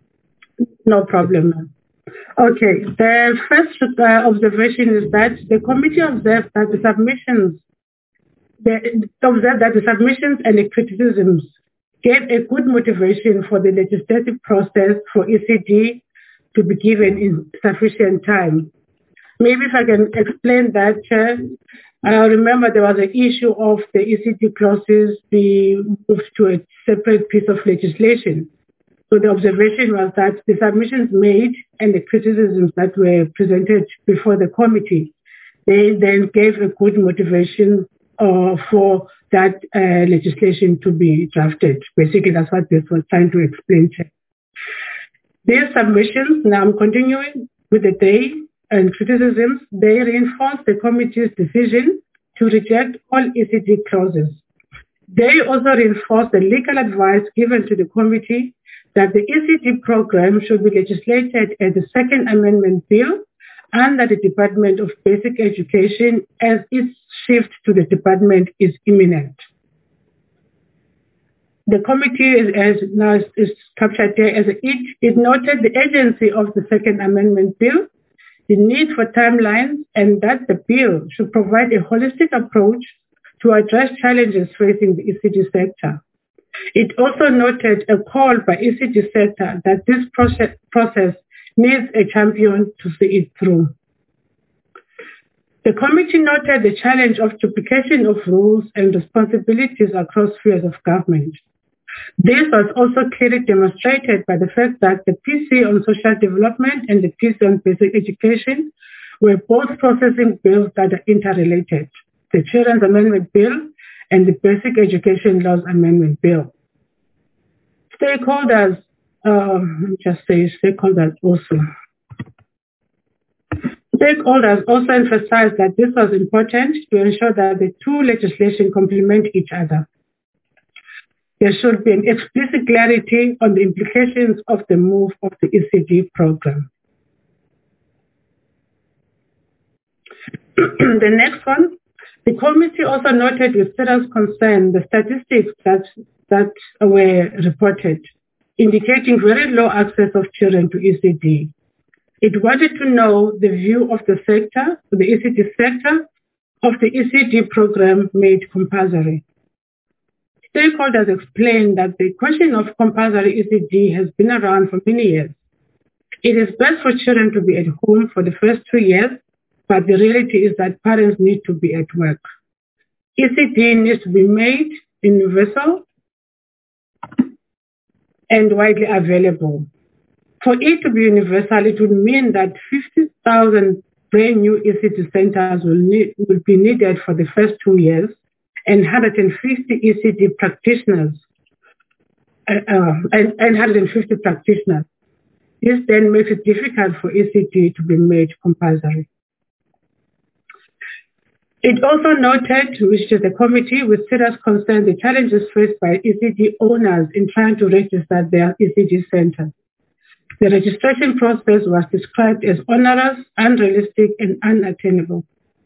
No problem. Okay. The first uh, observation is that the committee observed that the submissions They observed that the submissions and the criticisms gave a good motivation for the legislative process for E C D to be given in sufficient time. Maybe if I can explain that, Chair. I remember there was an issue of the E C D clauses being moved to a separate piece of legislation. So the observation was that the submissions made and the criticisms that were presented before the committee, they then gave a good motivation Uh, for that uh, legislation to be drafted. Basically, that's what this was trying to explain. These submissions, now I'm continuing with the day and criticisms, they reinforce the committee's decision to reject all E C D clauses. They also reinforce the legal advice given to the committee that the E C D program should be legislated as the Second Amendment Bill under the Department of Basic Education as its shift to the department is imminent. The committee is, as now is, is captured there as it, it noted the urgency of the Second Amendment Bill, the need for timelines, and that the bill should provide a holistic approach to address challenges facing the E C D sector. It also noted a call by E C D sector that this process, process needs a champion to see it through. The committee noted the challenge of duplication of rules and responsibilities across spheres of government. This was also clearly demonstrated by the fact that the P C on social development and the P C on basic education were both processing bills that are interrelated, the Children's Amendment Bill and the Basic Education Laws Amendment Bill. Stakeholders Uh, just say stakeholders also. Stakeholders also emphasized that this was important to ensure that the two legislation complement each other. There should be an explicit clarity on the implications of the move of the E C D program. The next one, the committee also noted with serious concern the statistics that, that were reported, indicating very low access of children to E C D. It wanted to know the view of the sector, the E C D sector, of the E C D program made compulsory. stakeholders explained that the question of compulsory E C D has been around for many years. It is best for children to be at home for the first two years, but the reality is that parents need to be at work. E C D needs to be made universal and widely available. For it to be universal, it would mean that fifty thousand brand new E C D centers will, need, will be needed for the first two years and one hundred fifty E C D practitioners, uh, uh, and, and one hundred fifty practitioners. This then makes it difficult for E C D to be made compulsory. It also noted, which is the committee, with serious concern, the challenges faced by E C D owners in trying to register their E C D centers. The registration process was described as onerous, unrealistic, and unattainable.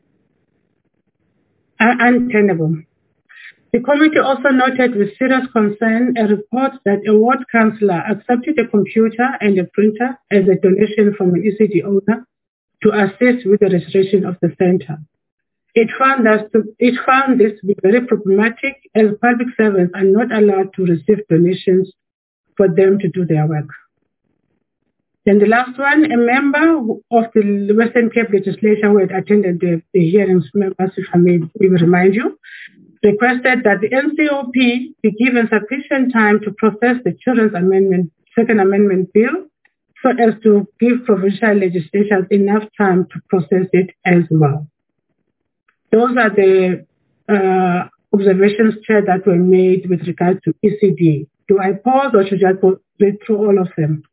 Uh, untenable. The committee also noted with serious concern a report that a ward councillor accepted a computer and a printer as a donation from an E C D owner to assist with the registration of the centre. It found, that to, it found this to be very problematic, as public servants are not allowed to receive donations for them to do their work. Then the last one, a member of the Western Cape legislature who had attended the, the hearings, members, if I may we will remind you, requested that the N C O P be given sufficient time to process the Children's Amendment, Second Amendment Bill, so as to give provincial legislatures enough time to process it as well. Those are the uh, observations, Chair, that were made with regard to E C D. Do I pause or should I go read through all of them?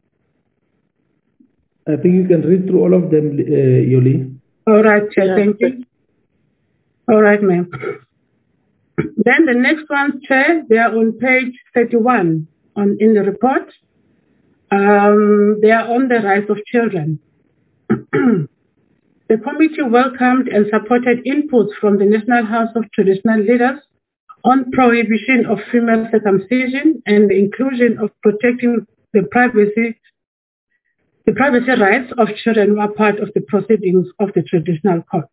I think you can read through all of them, uh, Yoli. All right, Chair, yeah. Thank you. All right, ma'am. Then the next one, Chair, they are on page thirty-one on, in the report. Um, they are on the rights of children. The committee welcomed and supported inputs from the National House of Traditional Leaders on prohibition of female circumcision and the inclusion of protecting the privacy, the privacy rights of children who are part of the proceedings of the traditional courts.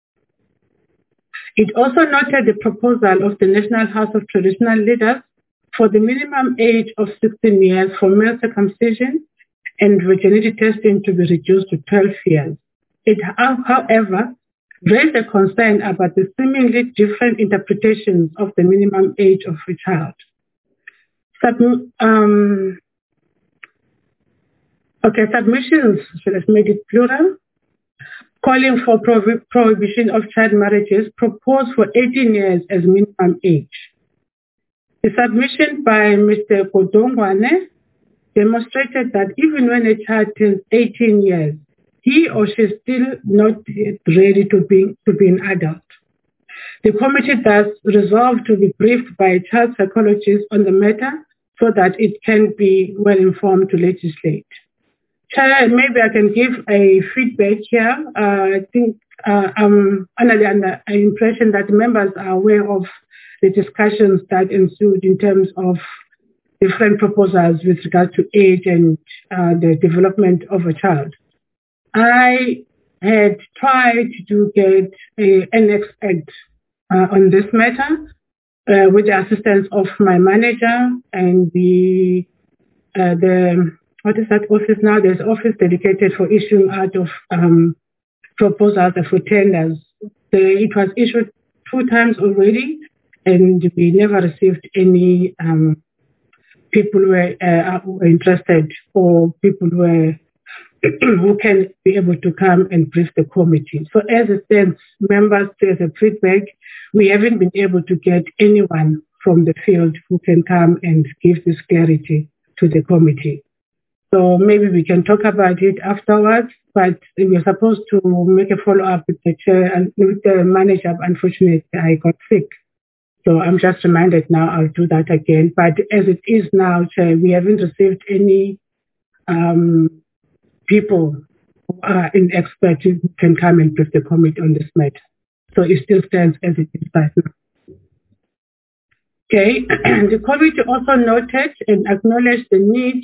It also noted the proposal of the National House of Traditional Leaders for the minimum age of sixteen years for male circumcision and virginity testing to be reduced to twelve years. It, however, raised a concern about the seemingly different interpretations of the minimum age of a child. Sub, um, okay, submissions, so let's make it plural, calling for prohib- prohibition of child marriages proposed for eighteen years as minimum age. The submission by Mister Kodongwane demonstrated that even when a child turns eighteen years, he or she is still not ready to be, to be an adult. The committee thus resolved to be briefed by a child psychologist on the matter so that it can be well informed to legislate. Chair, maybe I can give a feedback here. Uh, I think uh, I'm under the impression that members are aware of the discussions that ensued in terms of different proposals with regard to age and uh, the development of a child. I had tried to get a, an expert uh, on this matter uh, with the assistance of my manager and the, uh, the, what is that office now? There's an office dedicated for issuing out of um, proposals for tenders. The, it was issued two times already and we never received any um, people who were, uh, were interested or people who were who can be able to come and brief the committee. So as it stands, members, there's a feedback. We haven't been able to get anyone from the field who can come and give this clarity to the committee. So maybe we can talk about it afterwards, but we're supposed to make a follow-up with the chair and with the manager. Unfortunately, I got sick. So I'm just reminded now I'll do that again. But as it is now, Chair, we haven't received any um, people who are in expert who can come and brief the committee on this matter. So it still stands as it is right now. Okay, the committee also noted and acknowledged the need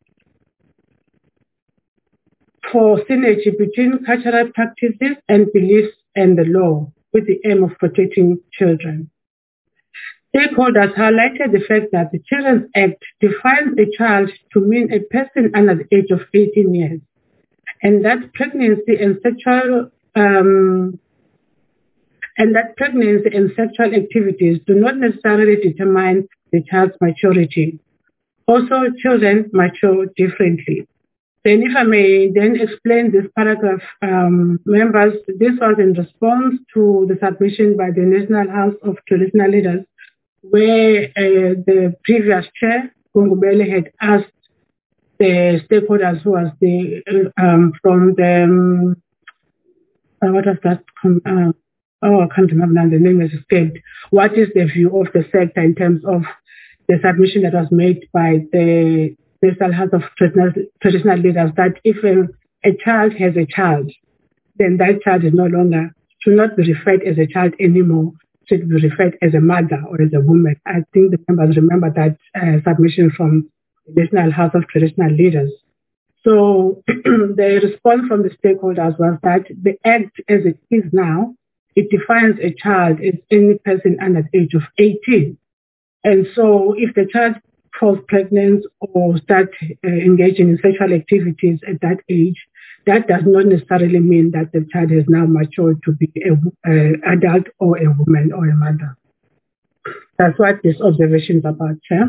for synergy between cultural practices and beliefs and the law with the aim of protecting children. Stakeholders highlighted the fact that the Children's Act defines a child to mean a person under the age of eighteen years, and that pregnancy and sexual um, and that pregnancy and sexual activities do not necessarily determine the child's maturity. Also, children mature differently. Then if I may then explain this paragraph, um, members, this was in response to the submission by the National House of Traditional Leaders, where uh, the previous chair, Gungubele, had asked the stakeholders who was the, um, from the, um, uh, what was that, uh, oh, I can't remember now, the name has escaped. What is the view of the sector in terms of the submission that was made by the National House of Traditional, Traditional Leaders, that if a, a child has a child, then that child is no longer, should not be referred as a child anymore, should be referred as a mother or as a woman. I think the members remember that uh, submission from the National House of Traditional Leaders. So the response from the stakeholders was that the Act as it is now, it defines a child as any person under the age of eighteen. And so if the child falls pregnant or start uh, engaging in sexual activities at that age, that does not necessarily mean that the child is now matured to be an adult or a woman or a mother. That's what this observation is about, Chair.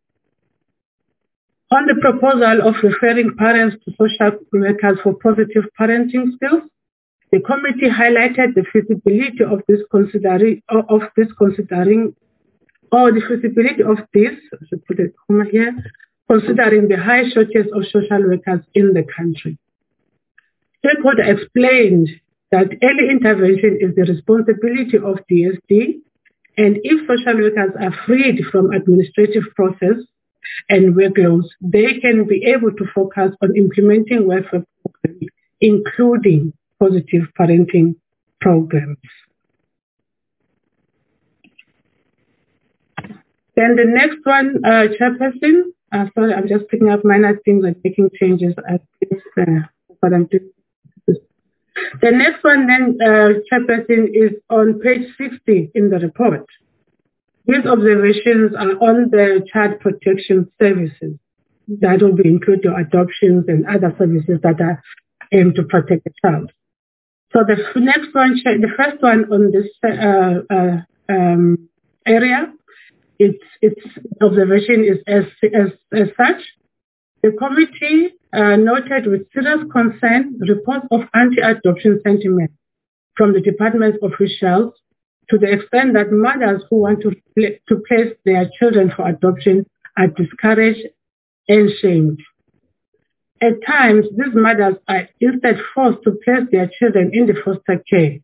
On the proposal of referring parents to social workers for positive parenting skills, the committee highlighted the feasibility of this considering of this considering or the feasibility of this, I should put it here, considering the high shortage of social workers in the country. Stakeholder explained that early intervention is the responsibility of D S D, and if social workers are freed from administrative process and workloads, they can be able to focus on implementing welfare programs, including positive parenting programs. Then the next one, uh, Chairperson, uh, sorry, I'm just picking up minor things and making changes at this, uh, what I'm doing. The next one then, uh, Chairperson, is on page sixty in the report. These observations are on the child protection services. That will be including adoptions and other services that are aimed to protect the child. So the next one, the first one on this uh, uh, um, area, its its observation is as as, as such. The committee uh, noted with serious concern reports of anti-adoption sentiment from the department's officials, to the extent that mothers who want to to place their children for adoption are discouraged and shamed. At times, these mothers are instead forced to place their children in the foster care.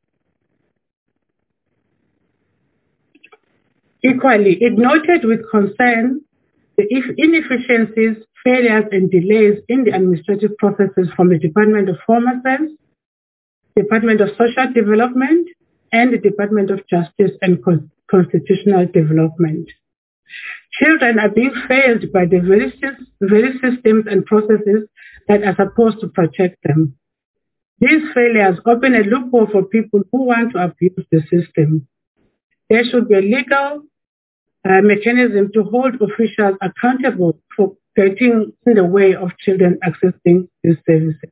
Equally, it noted with concern the inefficiencies, failures, and delays in the administrative processes from the Department of Home Affairs, Department of Social Development, and the Department of Justice and Constitutional Development. Children are being failed by the very, very systems and processes that are supposed to protect them. These failures open a loophole for people who want to abuse the system. There should be a legal uh, mechanism to hold officials accountable for getting in the way of children accessing these services.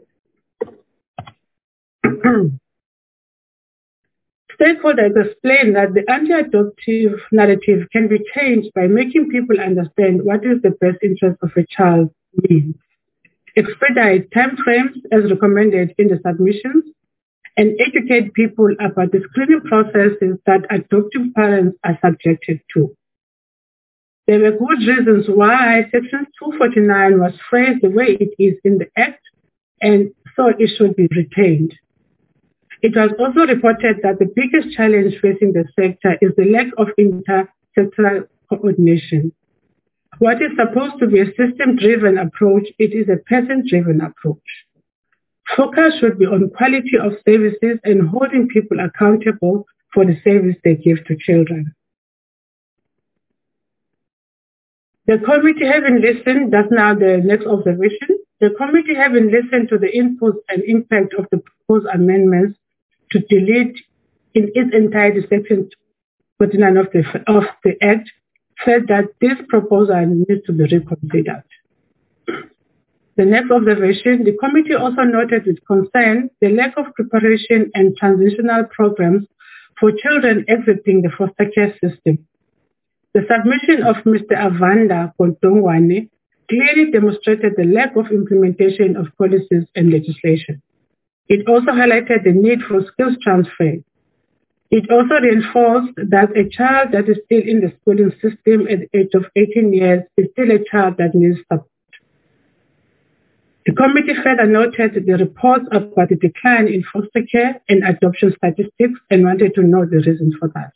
Stakeholders explain that the anti-adoptive narrative can be changed by making people understand what is the best interest of a child means, expedite timeframes as recommended in the submissions, and educate people about the screening processes that adoptive parents are subjected to. There were good reasons why Section two forty-nine was phrased the way it is in the Act, and so it should be retained. It was also reported that the biggest challenge facing the sector is the lack of inter-sectoral coordination. What is supposed to be a system-driven approach, it is a person-driven approach. Focus should be on quality of services and holding people accountable for the service they give to children. The committee, having listened, that's now the next observation, the committee, having listened to the inputs and impact of the proposed amendments to delete in its entirety Section forty-nine of the, of the Act said that this proposal needs to be reconsidered. The next observation, the committee also noted with concern the lack of preparation and transitional programs for children exiting the foster care system. The submission of Mister Avanda Kontongwane clearly demonstrated the lack of implementation of policies and legislation. It also highlighted the need for skills transfer. It also reinforced that a child that is still in the schooling system at the age of eighteen years is still a child that needs support. The committee further noted the reports about the decline in foster care and adoption statistics and wanted to know the reasons for that.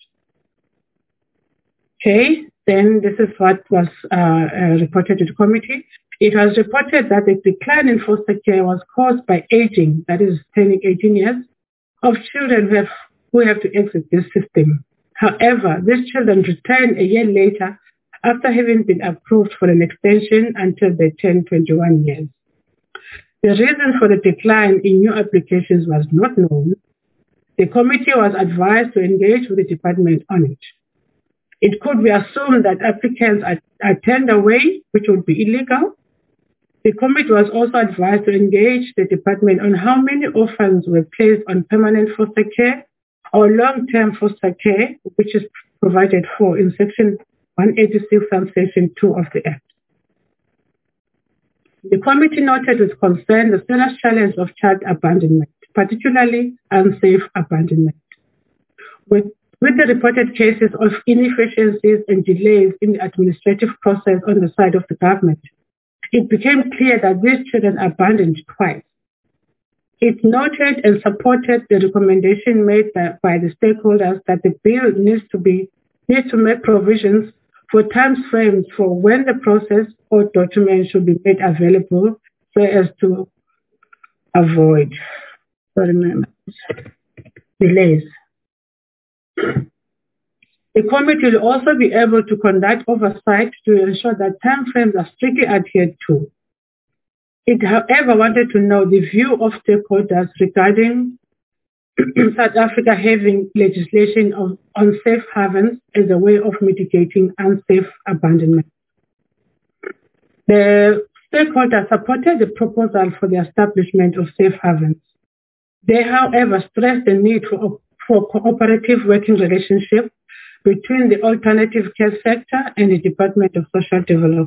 Okay, then this is what was uh, uh, reported to the committee. It was reported that the decline in foster care was caused by aging, that is turning eighteen years, of children who have, who have to exit this system. However, these children return a year later after having been approved for an extension until they turn twenty-one years. The reason for the decline in new applications was not known. The committee was advised to engage with the department on it. It could be assumed that applicants are, are turned away, which would be illegal. The committee was also advised to engage the department on how many orphans were placed on permanent foster care or long-term foster care, which is provided for in Section one eighty-six and Section two of the Act. The committee noted with concern the serious challenge of child abandonment, particularly unsafe abandonment. With, with the reported cases of inefficiencies and delays in the administrative process on the side of the government, it became clear that these children are abandoned twice. It noted and supported the recommendation made by, by the stakeholders that the bill needs to be needs to make provisions for time frames for when the process or document should be made available so as to avoid sorry, delays. The committee will also be able to conduct oversight to ensure that time frames are strictly adhered to. It, however, wanted to know the view of stakeholders regarding South Africa having legislation of, on safe havens as a way of mitigating unsafe abandonment. The stakeholders supported the proposal for the establishment of safe havens. They, however, stressed the need for, for cooperative working relationship between the alternative care sector and the Department of Social Development.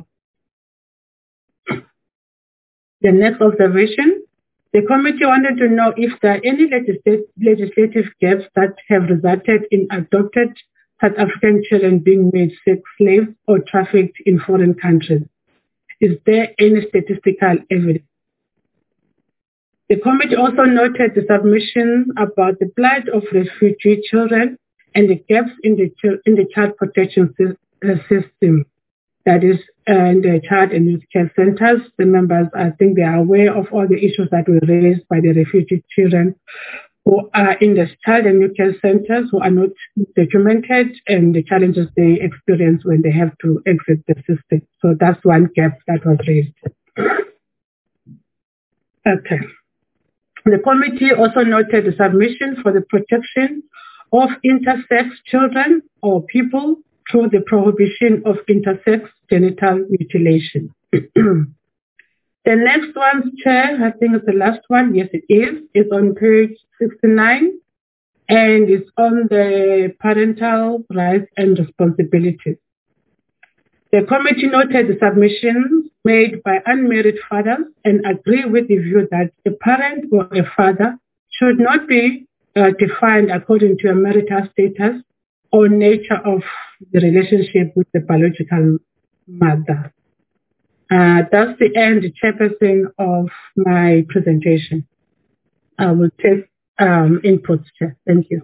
The next observation, the committee wanted to know if there are any legislat- legislative gaps that have resulted in adopted South African children being made sex slaves or trafficked in foreign countries. Is there any statistical evidence? The committee also noted the submission about the plight of refugee children and the gaps in the, ch- in the child protection system. That is, uh, in the child and youth care centers. The members, I think they are aware of all the issues that were raised by the refugee children who are in the child and youth care centers who are not documented and the challenges they experience when they have to exit the system. So that's one gap that was raised. Okay. The committee also noted the submission for the protection of intersex children or people through the prohibition of intersex genital mutilation. The next one, Chair, I think it's the last one. Yes, it is. It's on page sixty-nine, and it's on the parental rights and responsibilities. The committee noted the submissions made by unmarried fathers and agree with the view that a parent or a father should not be uh, defined according to a marital status or nature of the relationship with the biological mother. Uh, that's the end, Chairperson, of my presentation. I will take um, inputs, Chair. Thank you.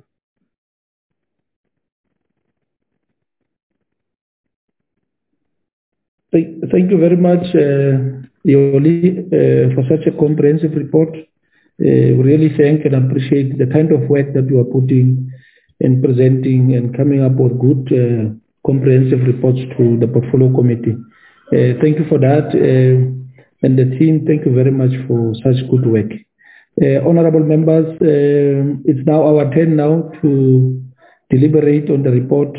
Thank, thank you very much, uh, Yoli, uh, for such a comprehensive report. Uh, we really thank and appreciate the kind of work that you are putting and presenting and coming up with good, uh, comprehensive reports to the Portfolio Committee. Uh, thank you for that. Uh, and the team, thank you very much for such good work. Uh, honorable members, uh, it's now our turn now to deliberate on the report,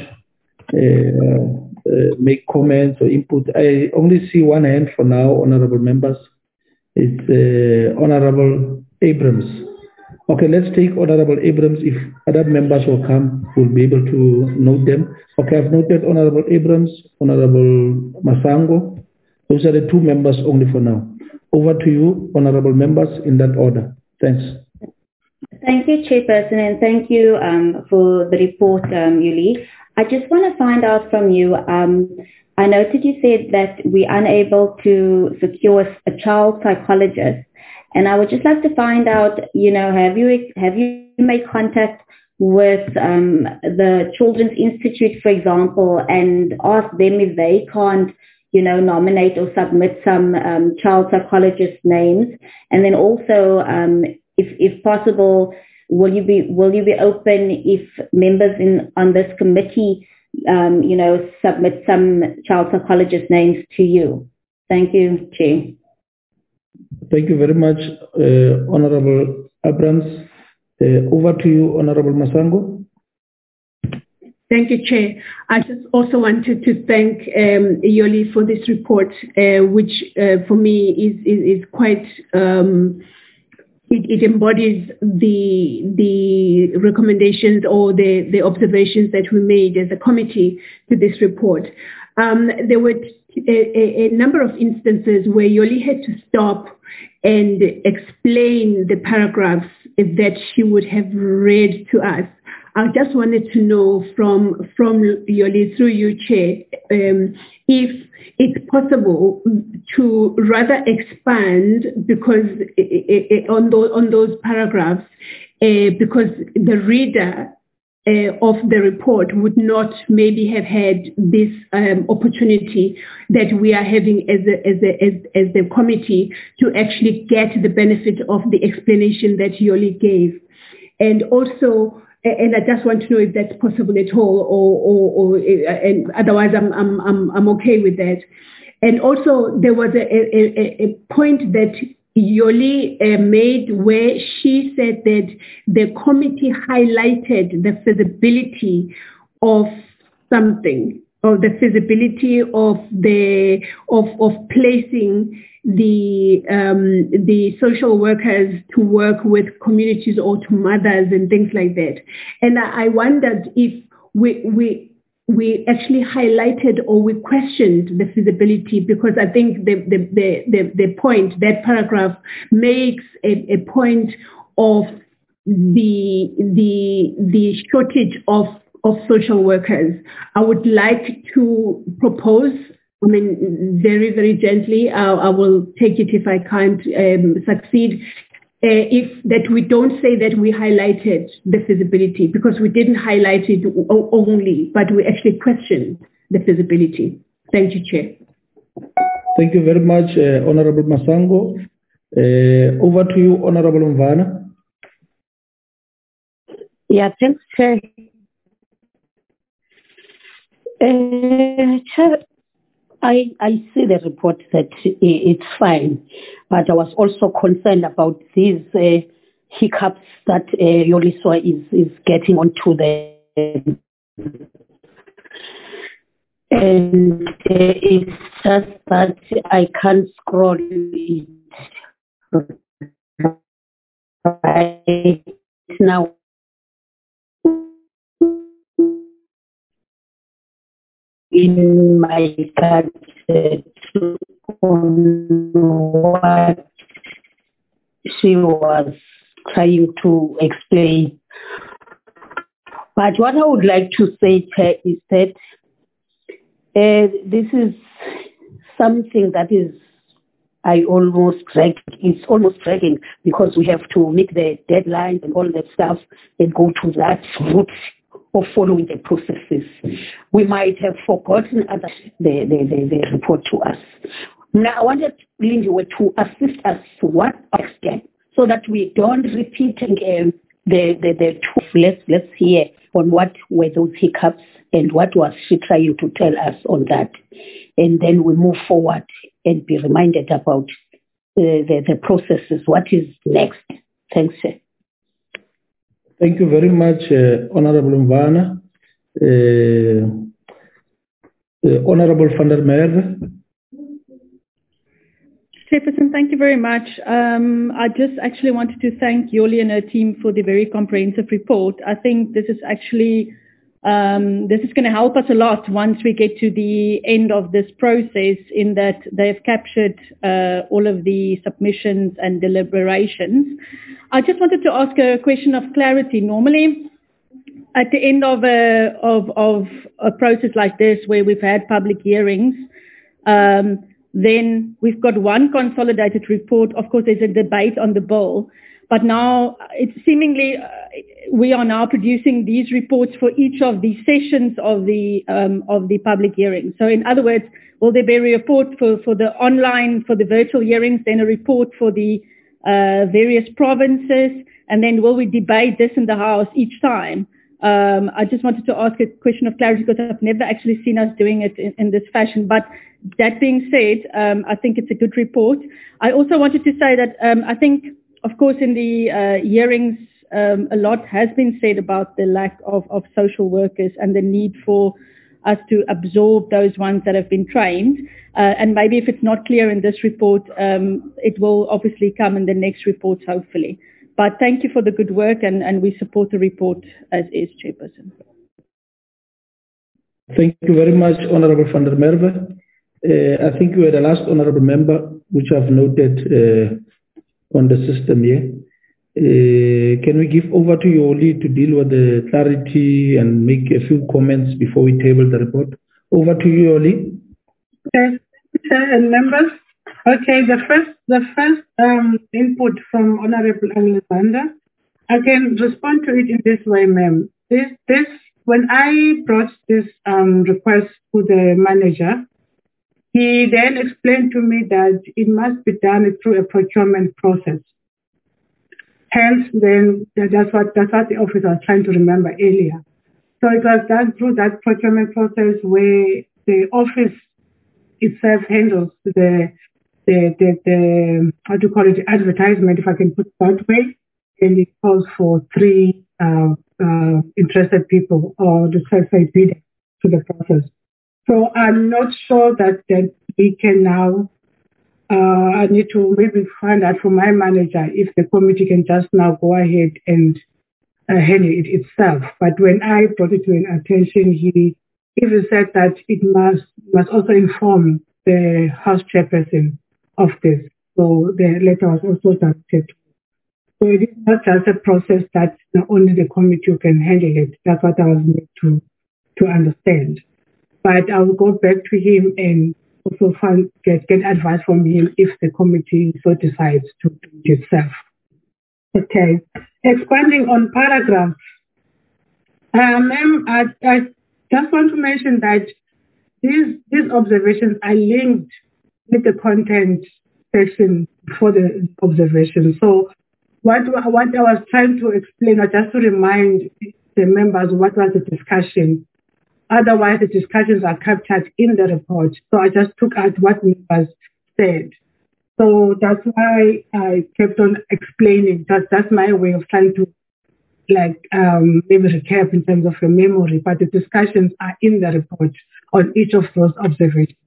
uh, uh, make comments or input. I only see one hand for now, honorable members. It's uh, Honorable Abrams. Okay, let's take Honorable Abrams. If other members will come, we'll be able to note them. Okay, I've noted Honorable Abrams, Honorable Masango. Those are the two members only for now. Over to you, honorable members, in that order. Thanks. Thank you, Chairperson, and thank you um, for the report, um, Yuli. I just want to find out from you, um, I noted you said that we're unable to secure a child psychologist, and I would just like to find out, you know, have you have you made contact with um, the Children's Institute, for example, and asked them if they can't, you know, nominate or submit some um, child psychologist names, and then also, um, if if possible, will you be will you be open if members in on this committee, um, you know, submit some child psychologist names to you? Thank you, Chair. Thank you very much, uh, Honorable Abrams. Uh, over to you, Honorable Masango. Thank you, Chair. I just also wanted to thank um, Yoli for this report, uh, which uh, for me is is, is quite. Um, it, it embodies the the recommendations or the the observations that we made as a committee to this report. Um, there were a, a, a number of instances where Yoli had to stop and explain the paragraphs that she would have read to us. I just wanted to know from from Yoli, through you, Chair, um, if it's possible to rather expand because it, it, on those on those paragraphs, uh, because the reader uh, of the report would not maybe have had this um, opportunity that we are having as a, as a, as as the committee to actually get the benefit of the explanation that Yoli gave, and also. And I just want to know if that's possible at all, or, or, or and otherwise I'm, I'm, I'm, I'm okay with that. And also there was a, a, a point that Yoli uh, made where she said that the committee highlighted the feasibility of something, or the feasibility of the of of placing the um, the social workers to work with communities or to mothers and things like that. And I, I wondered if we we we actually highlighted or we questioned the feasibility, because I think the the the the, the point, that paragraph makes a, a point of the the the shortage of of social workers. I would like to propose, I mean, very, very gently, I, I will take it if I can't um, succeed, uh, if that we don't say that we highlighted the feasibility, because we didn't highlight it only, but we actually questioned the feasibility. Thank you, Chair. Thank you very much, uh, Honorable Masango. Uh, over to you, Honorable Mvana. Yeah, thanks, Chair. Uh, Chair, I, I see the report that it's fine, but I was also concerned about these uh, hiccups that uh, Yoliswa is, is getting onto the... And uh, it's just that I can't scroll it right now. In my gadget on what she was trying to explain. But what I would like to say is that uh, this is something that is, I almost drag, it's almost dragging, because we have to meet the deadlines and all that stuff and go to that route of following the processes. We might have forgotten other, the, the, the, the report to us. Now, I wanted Lindy to assist us to what extent, so that we don't repeat again the, the, the two. Let's, let's hear on what were those hiccups and what was she trying to tell us on that. And then we move forward and be reminded about uh, the, the processes, what is next. Thanks, sir. Thank you very much, uh, Honorable Mvana. Uh, uh, Honorable van der Merwe. Chairperson, thank you very much. Um, I just actually wanted to thank Yoli and her team for the very comprehensive report. I think this is actually, um, this is going to help us a lot once we get to the end of this process, in that they've captured uh, all of the submissions and deliberations. I just wanted to ask a question of clarity. Normally, at the end of a, of, of a process like this, where we've had public hearings, um, then we've got one consolidated report. Of course, there's a debate on the bill, but now it's seemingly uh, we are now producing these reports for each of the sessions of the um, of the public hearing. So, in other words, will there be a report for, for the online, for the virtual hearings, then a report for the uh, various provinces, and then will we debate this in the House each time? Um, I just wanted to ask a question of clarity, because I've never actually seen us doing it in, in this fashion. But that being said, um, I think it's a good report. I also wanted to say that um, I think, of course, in the uh, hearings, um, a lot has been said about the lack of, of social workers and the need for us to absorb those ones that have been trained. Uh, and maybe if it's not clear in this report, um, it will obviously come in the next reports, hopefully. But thank you for the good work, and, and we support the report as is, Chairperson. Thank you very much, Honorable van der Merwe. Uh, I think you are the last honorable member which I've noted uh, on the system here. Uh, can we give over to Yoli to deal with the clarity and make a few comments before we table the report? Over to you, Yoli. Okay, Chair and members. Okay, the first the first um, input from Honorable Alexander, I can respond to it in this way, ma'am. This this when I brought this um, request to the manager, he then explained to me that it must be done through a procurement process. Hence, then that's what that's what the office was trying to remember earlier. So it was done through that procurement process where the office itself handles the the the, the how do you call it, the advertisement, if I can put it that way, and it calls for three uh, uh, interested people or the certified bidder to the process. So I'm not sure that that we can now. Uh, I need to maybe find out from my manager if the committee can just now go ahead and uh, handle it itself. But when I brought it to an attention, he even said that it must must also inform the House chairperson of this. So the letter was also directed. So it is not just a process that only the committee can handle it. That's what I was made to to understand. But I will go back to him and also find, get, get advice from him if the committee so decides to do it itself. Okay. Expanding on paragraphs. Uh, Ma'am, I, I just want to mention that these, these observations are linked with the content section for the observation. So what, what I was trying to explain was just to remind the members what was the discussion. Otherwise, the discussions are captured in the report. So I just took out what members said. So that's why I kept on explaining. That's, that's my way of trying to like um, maybe recap in terms of your memory. But the discussions are in the report on each of those observations.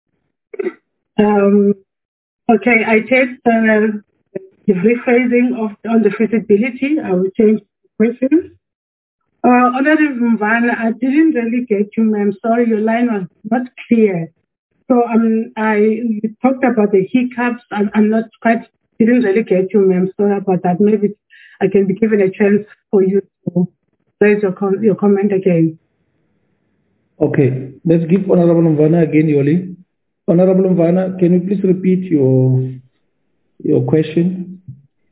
Um, okay, I take the, the rephrasing of on the feasibility. I will change the questions. Uh, Honorable Mvana, I didn't really get you, ma'am. Sorry, your line was not clear. So um, I you talked about the hiccups. I'm, I'm not quite, didn't really get you, ma'am. Sorry about that. Maybe I can be given a chance for you to raise your, com your comment again. Okay, let's give Honorable Mvana again, Yoli. Honorable Mvana, can you please repeat your, your question?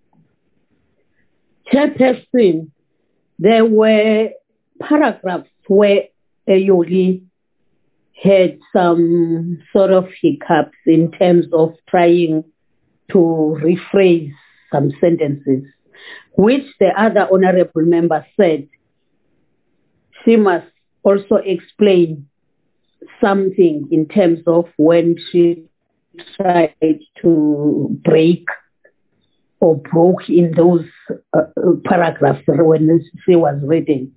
Chairperson, there were paragraphs where Yoli had some sort of hiccups in terms of trying to rephrase some sentences, which the other honorable member said she must also explain something in terms of when she tried to break or broke in those uh, paragraphs when she was reading.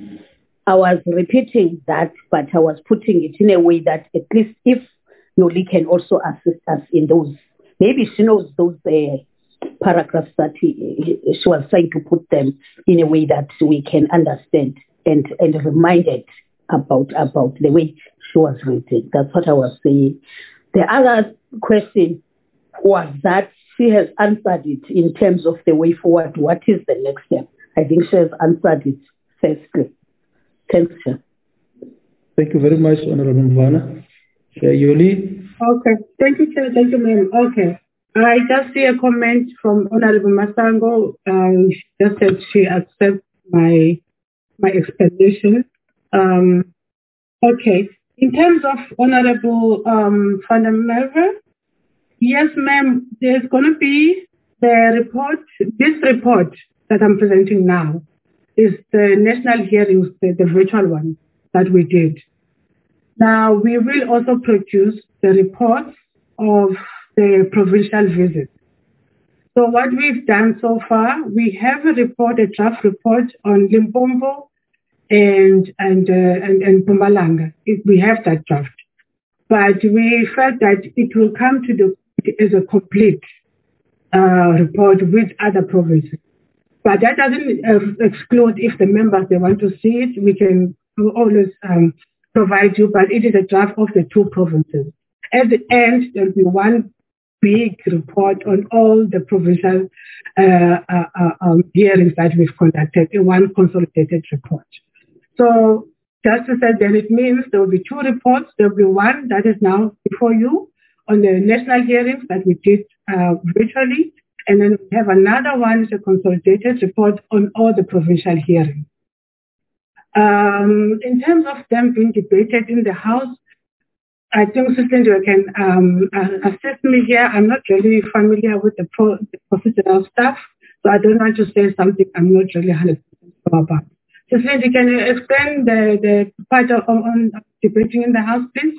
I was repeating that, but I was putting it in a way that at least if Yoli can also assist us in those, maybe she knows those uh, paragraphs that he, she was trying to put them in a way that we can understand and, and reminded about, about the way she was reading. That's what I was saying. The other question was that she has answered it in terms of the way forward. What is the next step? I think she has answered it firstly. Thanks, Chair. Thank you very much, Honorable Mvana. Chair Yoli. Okay. Thank you, Chair. Thank you, ma'am. Okay. I just see a comment from Honorable Masango. Um, she just said she accepts my my explanation. Um, okay. In terms of Honorable um, Van der Merwe, yes, ma'am, there's going to be the report, this report that I'm presenting now is the national hearings, the, the virtual one that we did. Now, we will also produce the reports of the provincial visits. So what we've done so far, we have a report, a draft report on Limpopo and and uh, and, and Mpumalanga. It, we have that draft. But we felt that it will come to the as a complete uh, report with other provinces. But that doesn't uh, exclude if the members, they want to see it, we can always um, provide you, but it is a draft of the two provinces. At the end, there will be one big report on all the provincial uh, uh, uh, um, hearings that we've conducted in one consolidated report. So just to say that it means there will be two reports. There will be one that is now before you on the national hearings that we did uh, virtually, and then we have another one, a consolidated report on all the provincial hearings. Um, in terms of them being debated in the House, I think Sister can um, assist me here. I'm not really familiar with the, pro, the procedural stuff, so I don't want to say something I'm not really one hundred percent sure about. Sister, can you explain the, the part of, on debating in the House, please?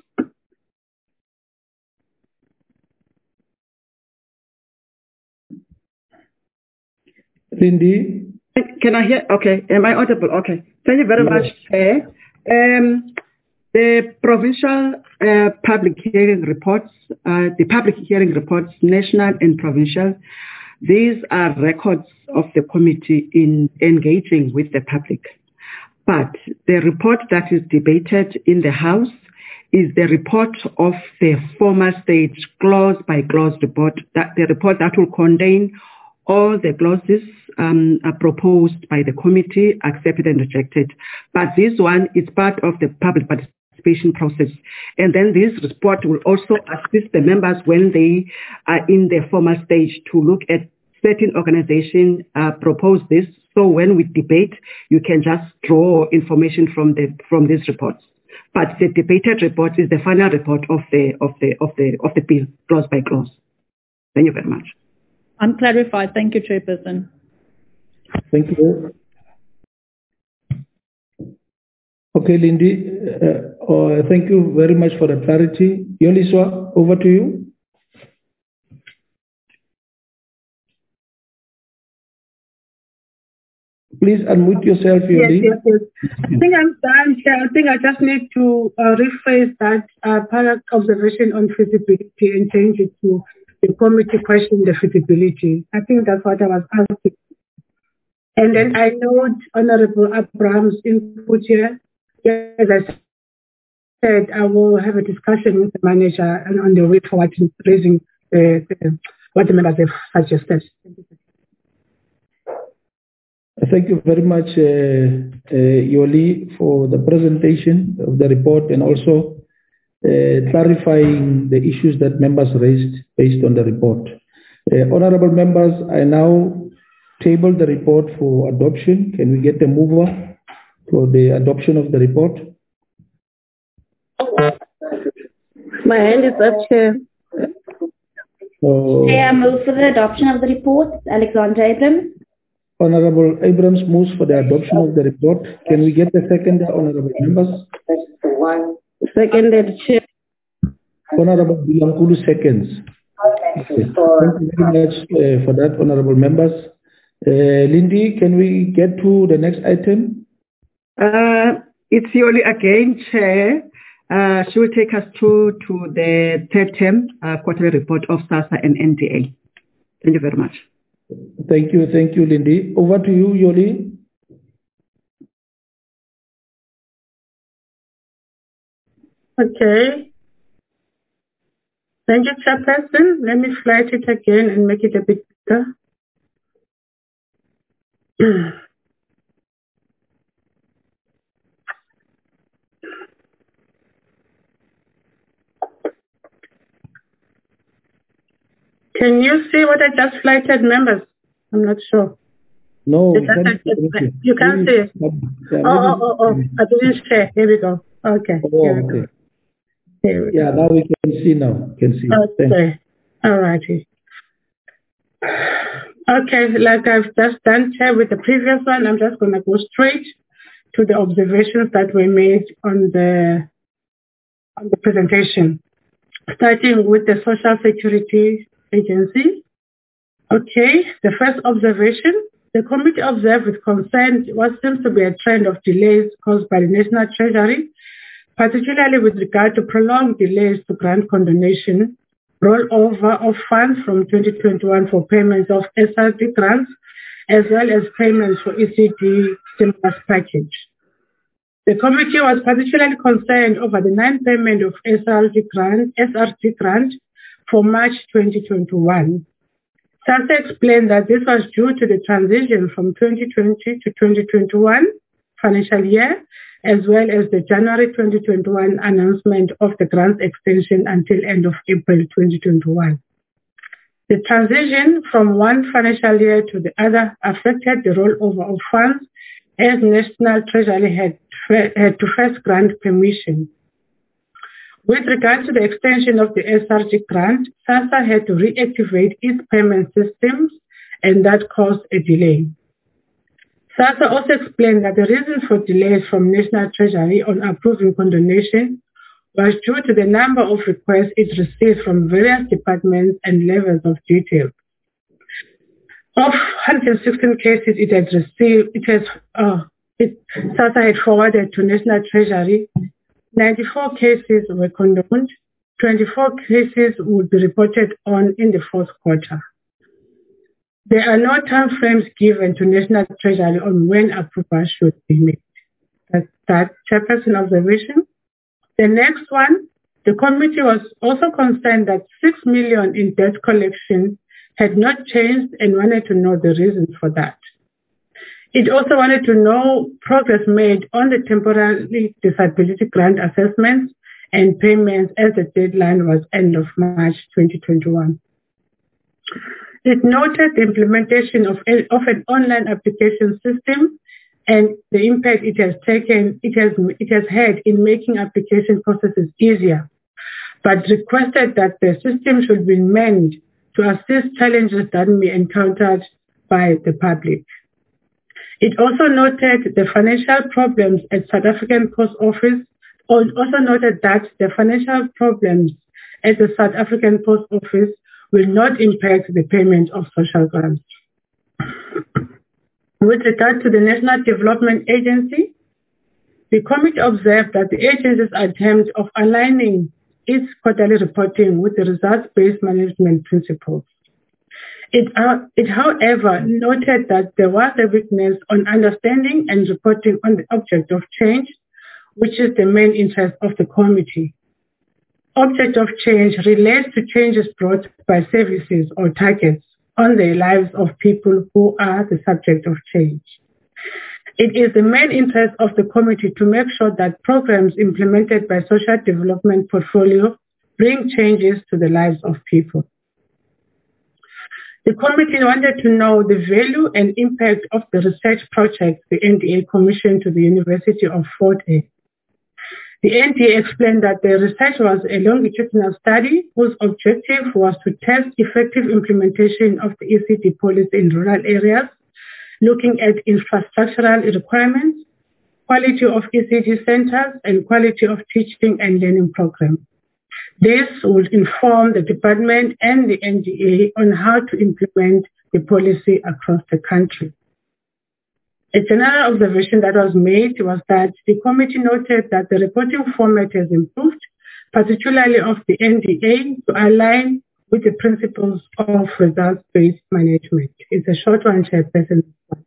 Lindy? Can I hear? Okay. Am I audible? Okay. Thank you very yes. much, Chair. Um, the provincial uh, public hearing reports, uh, the public hearing reports, national and provincial, these are records of the committee in engaging with the public. But the report that is debated in the House is the report of the former stage, clause by clause report, that the report that will contain all the clauses um, are proposed by the committee, accepted and rejected. But this one is part of the public participation process. And then this report will also assist the members when they are in the formal stage to look at certain organizations uh, propose this. So when we debate, you can just draw information from the from these reports. But the debated report is the final report of the of the of the of the bill, clause by clause. Thank you very much. I'm clarified. Thank you, Chairperson. Thank you. Okay, Lindy, uh, uh, thank you very much for the clarity. Yoliswa, over to you. Please unmute yourself, Yoli. Yes, yes, yes. I think I'm done. I think I just need to uh, rephrase that uh, paragraph observation on feasibility and change it to the committee question the feasibility. I think that's what I was asking. And then I note Honorable Abraham's input here. As I said, I will have a discussion with the manager and on the way forward in raising uh, the, what the members have suggested. Thank you very much, uh, uh, Yoli, for the presentation of the report and also uh, clarifying the issues that members raised based on the report. Uh, honorable members, I now table the report for adoption. Can we get a mover for the adoption of the report? My hand is up, Chair. So, Chair, I move for the adoption of the report. Alexandra Abrams. Honorable Abrams moves for the adoption of the report. Can we get a second, honorable members? Seconded, Chair. Honorable Bilankulu seconds. Okay. Thank you very much uh, for that, honorable members. Uh, Lindy, can we get to the next item? Uh, it's Yoli again, Chair. Uh, she will take us to, to the third term uh, quarterly report of SASSA and N D A. Thank you very much. Thank you. Thank you, Lindy. Over to you, Yoli. Okay. Thank you, Chairperson. Let me flight it again and make it a bit bigger. Can you see what I just flighted, members? I'm not sure. No, you we can't, can't see you can't see it. Yeah, oh, oh, oh, oh, I didn't share. Here we go. Okay. Oh, Here we okay. go. Here we yeah, go. now we can see now. Can see. Okay. All righty. Okay, like I've just done, Chair, with the previous one, I'm just going to go straight to the observations that were made on the on the presentation, starting with the Social Security Agency. Okay, the first observation, the committee observed with concern what seems to be a trend of delays caused by the National Treasury, particularly with regard to prolonged delays to grant condonation, rollover of funds from twenty twenty-one for payments of S R D grants, as well as payments for E C D stimulus package. The committee was particularly concerned over the non-payment of S R D grant, S R D grant for March twenty twenty-one. SASSA explained that this was due to the transition from twenty twenty to twenty twenty-one financial year, as well as the January twenty twenty-one announcement of the grant extension until end of April twenty twenty-one. The transition from one financial year to the other affected the rollover of funds as National Treasury had, had to first grant permission. With regard to the extension of the S R G grant, SASSA had to reactivate its payment systems, and that caused a delay. SASSA also explained that the reason for delays from National Treasury on approving condonation was due to the number of requests it received from various departments and levels of detail. Of one hundred sixteen cases it had received, it has uh, it, SASSA had forwarded to National Treasury. ninety-four cases were condoned. twenty-four cases would be reported on in the fourth quarter. There are no time frames given to National Treasury on when approval should be made. That's that Chairperson observation. The next one, the committee was also concerned that six million in debt collection had not changed and wanted to know the reasons for that. It also wanted to know progress made on the temporary disability grant assessments and payments as the deadline was end of March twenty twenty-one. It noted the implementation of, a, of an online application system and the impact it has taken, it has, it has had in making application processes easier, but requested that the system should be mended to assist challenges that may be encountered by the public. It also noted the financial problems at South African Post Office, also noted that the financial problems at the South African Post Office will not impact the payment of social grants. With regard to the National Development Agency, the committee observed that the agency's attempt of aligning its quarterly reporting with the results-based management principles. It, uh, it, however, noted that there was a weakness on understanding and reporting on the object of change, which is the main interest of the committee. Object of change relates to changes brought by services or targets on the lives of people who are the subject of change. It is the main interest of the committee to make sure that programs implemented by social development portfolio bring changes to the lives of people. The committee wanted to know the value and impact of the research project the N D A commissioned to the University of Fort Hare. The N D A explained that the research was a longitudinal study whose objective was to test effective implementation of the E C D policy in rural areas, looking at infrastructural requirements, quality of E C D centers, and quality of teaching and learning programs. This will inform the department and the N D A on how to implement the policy across the country. A general observation that was made was that the committee noted that the reporting format has improved, particularly of the N D A, to align with the principles of results-based management. It's a short one, Chairperson.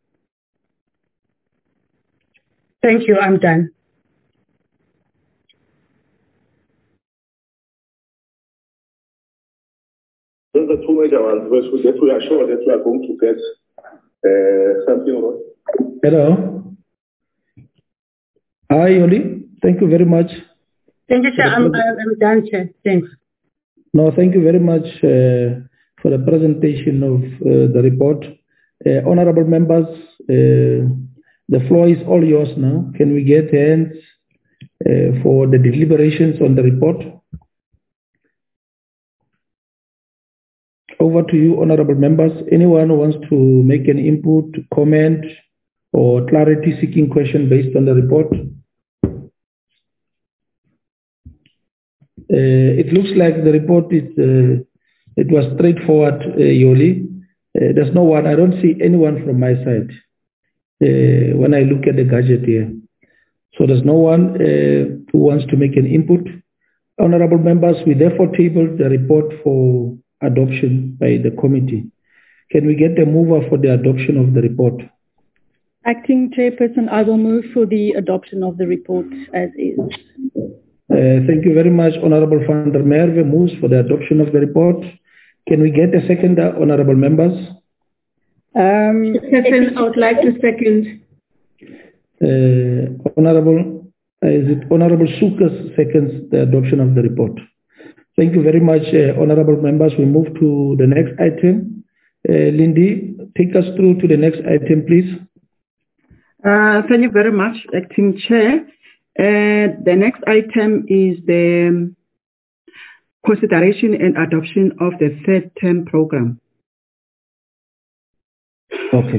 Thank you, I'm done. Those are two major ones, because that we are sure that we are going to get uh, something right. Hello. Hi, Yoli. Thank you very much. Thank you, Chair. I'm, I'm done, Chair. Thanks. No, thank you very much uh, for the presentation of uh, the report. Uh, honorable members, uh, the floor is all yours now. Can we get hands uh, for the deliberations on the report? Over to you, honorable members. Anyone who wants to make an input, comment, or clarity-seeking question based on the report? Uh, it looks like the report is uh, it was straightforward, uh, Yoli. Uh, there's no one. I don't see anyone from my side uh, when I look at the gadget here. So there's no one uh, who wants to make an input. Honorable members, we therefore table the report for adoption by the committee. Can we get a mover for the adoption of the report? Acting Chairperson, I will move for the adoption of the report as is. Uh, thank you very much, Honorable van der Merwe moves for the adoption of the report. Can we get a second, uh, honorable members? Um, second, I would like to second. Uh, honorable, uh, is it Honorable Sukas seconds the adoption of the report? Thank you very much, uh, honorable members. We move to the next item. Uh, Lindy, take us through to the next item, please. Uh, thank you very much, Acting Chair. Uh, the next item is the consideration and adoption of the third term program. Okay.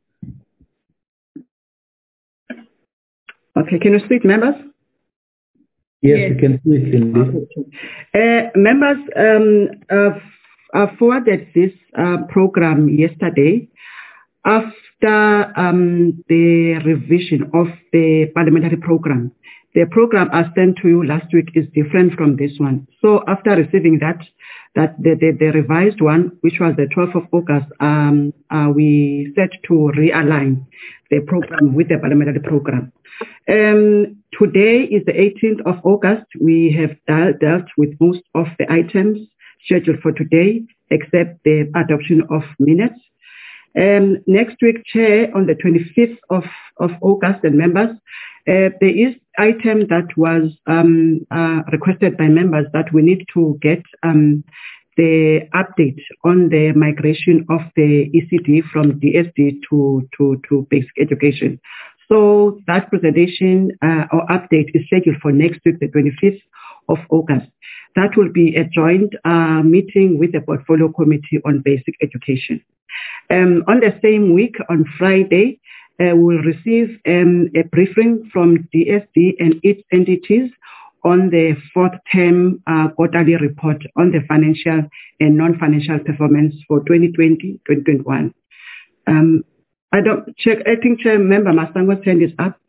Okay, can you speak, members? Yes, yes. You can speak, Lindy. Okay. Uh, members, um, uh, I forwarded this uh, program yesterday after um, the revision of the parliamentary program. The program I sent to you last week is different from this one. So after receiving that, that the, the, the revised one, which was the twelfth of August, um, uh, we set to realign the program with the parliamentary program. Um, today is the eighteenth of August. We have dealt, dealt with most of the items scheduled for today, except the adoption of minutes. Um, next week, Chair, on the twenty-fifth of, of August, and members, uh, there is item that was um, uh, requested by members that we need to get um, the update on the migration of the E C D from D S D to, to, to basic education. So that presentation uh, or update is scheduled for next week, the twenty-fifth of August. That will be a joint uh, meeting with the Portfolio Committee on Basic Education. Um, on the same week, on Friday, uh, we'll receive um, a briefing from D S D and its entities on the fourth term uh, quarterly report on the financial and non-financial performance for twenty twenty to twenty twenty-one. Um, I don't check. I think Chair Member Masango's hand is up.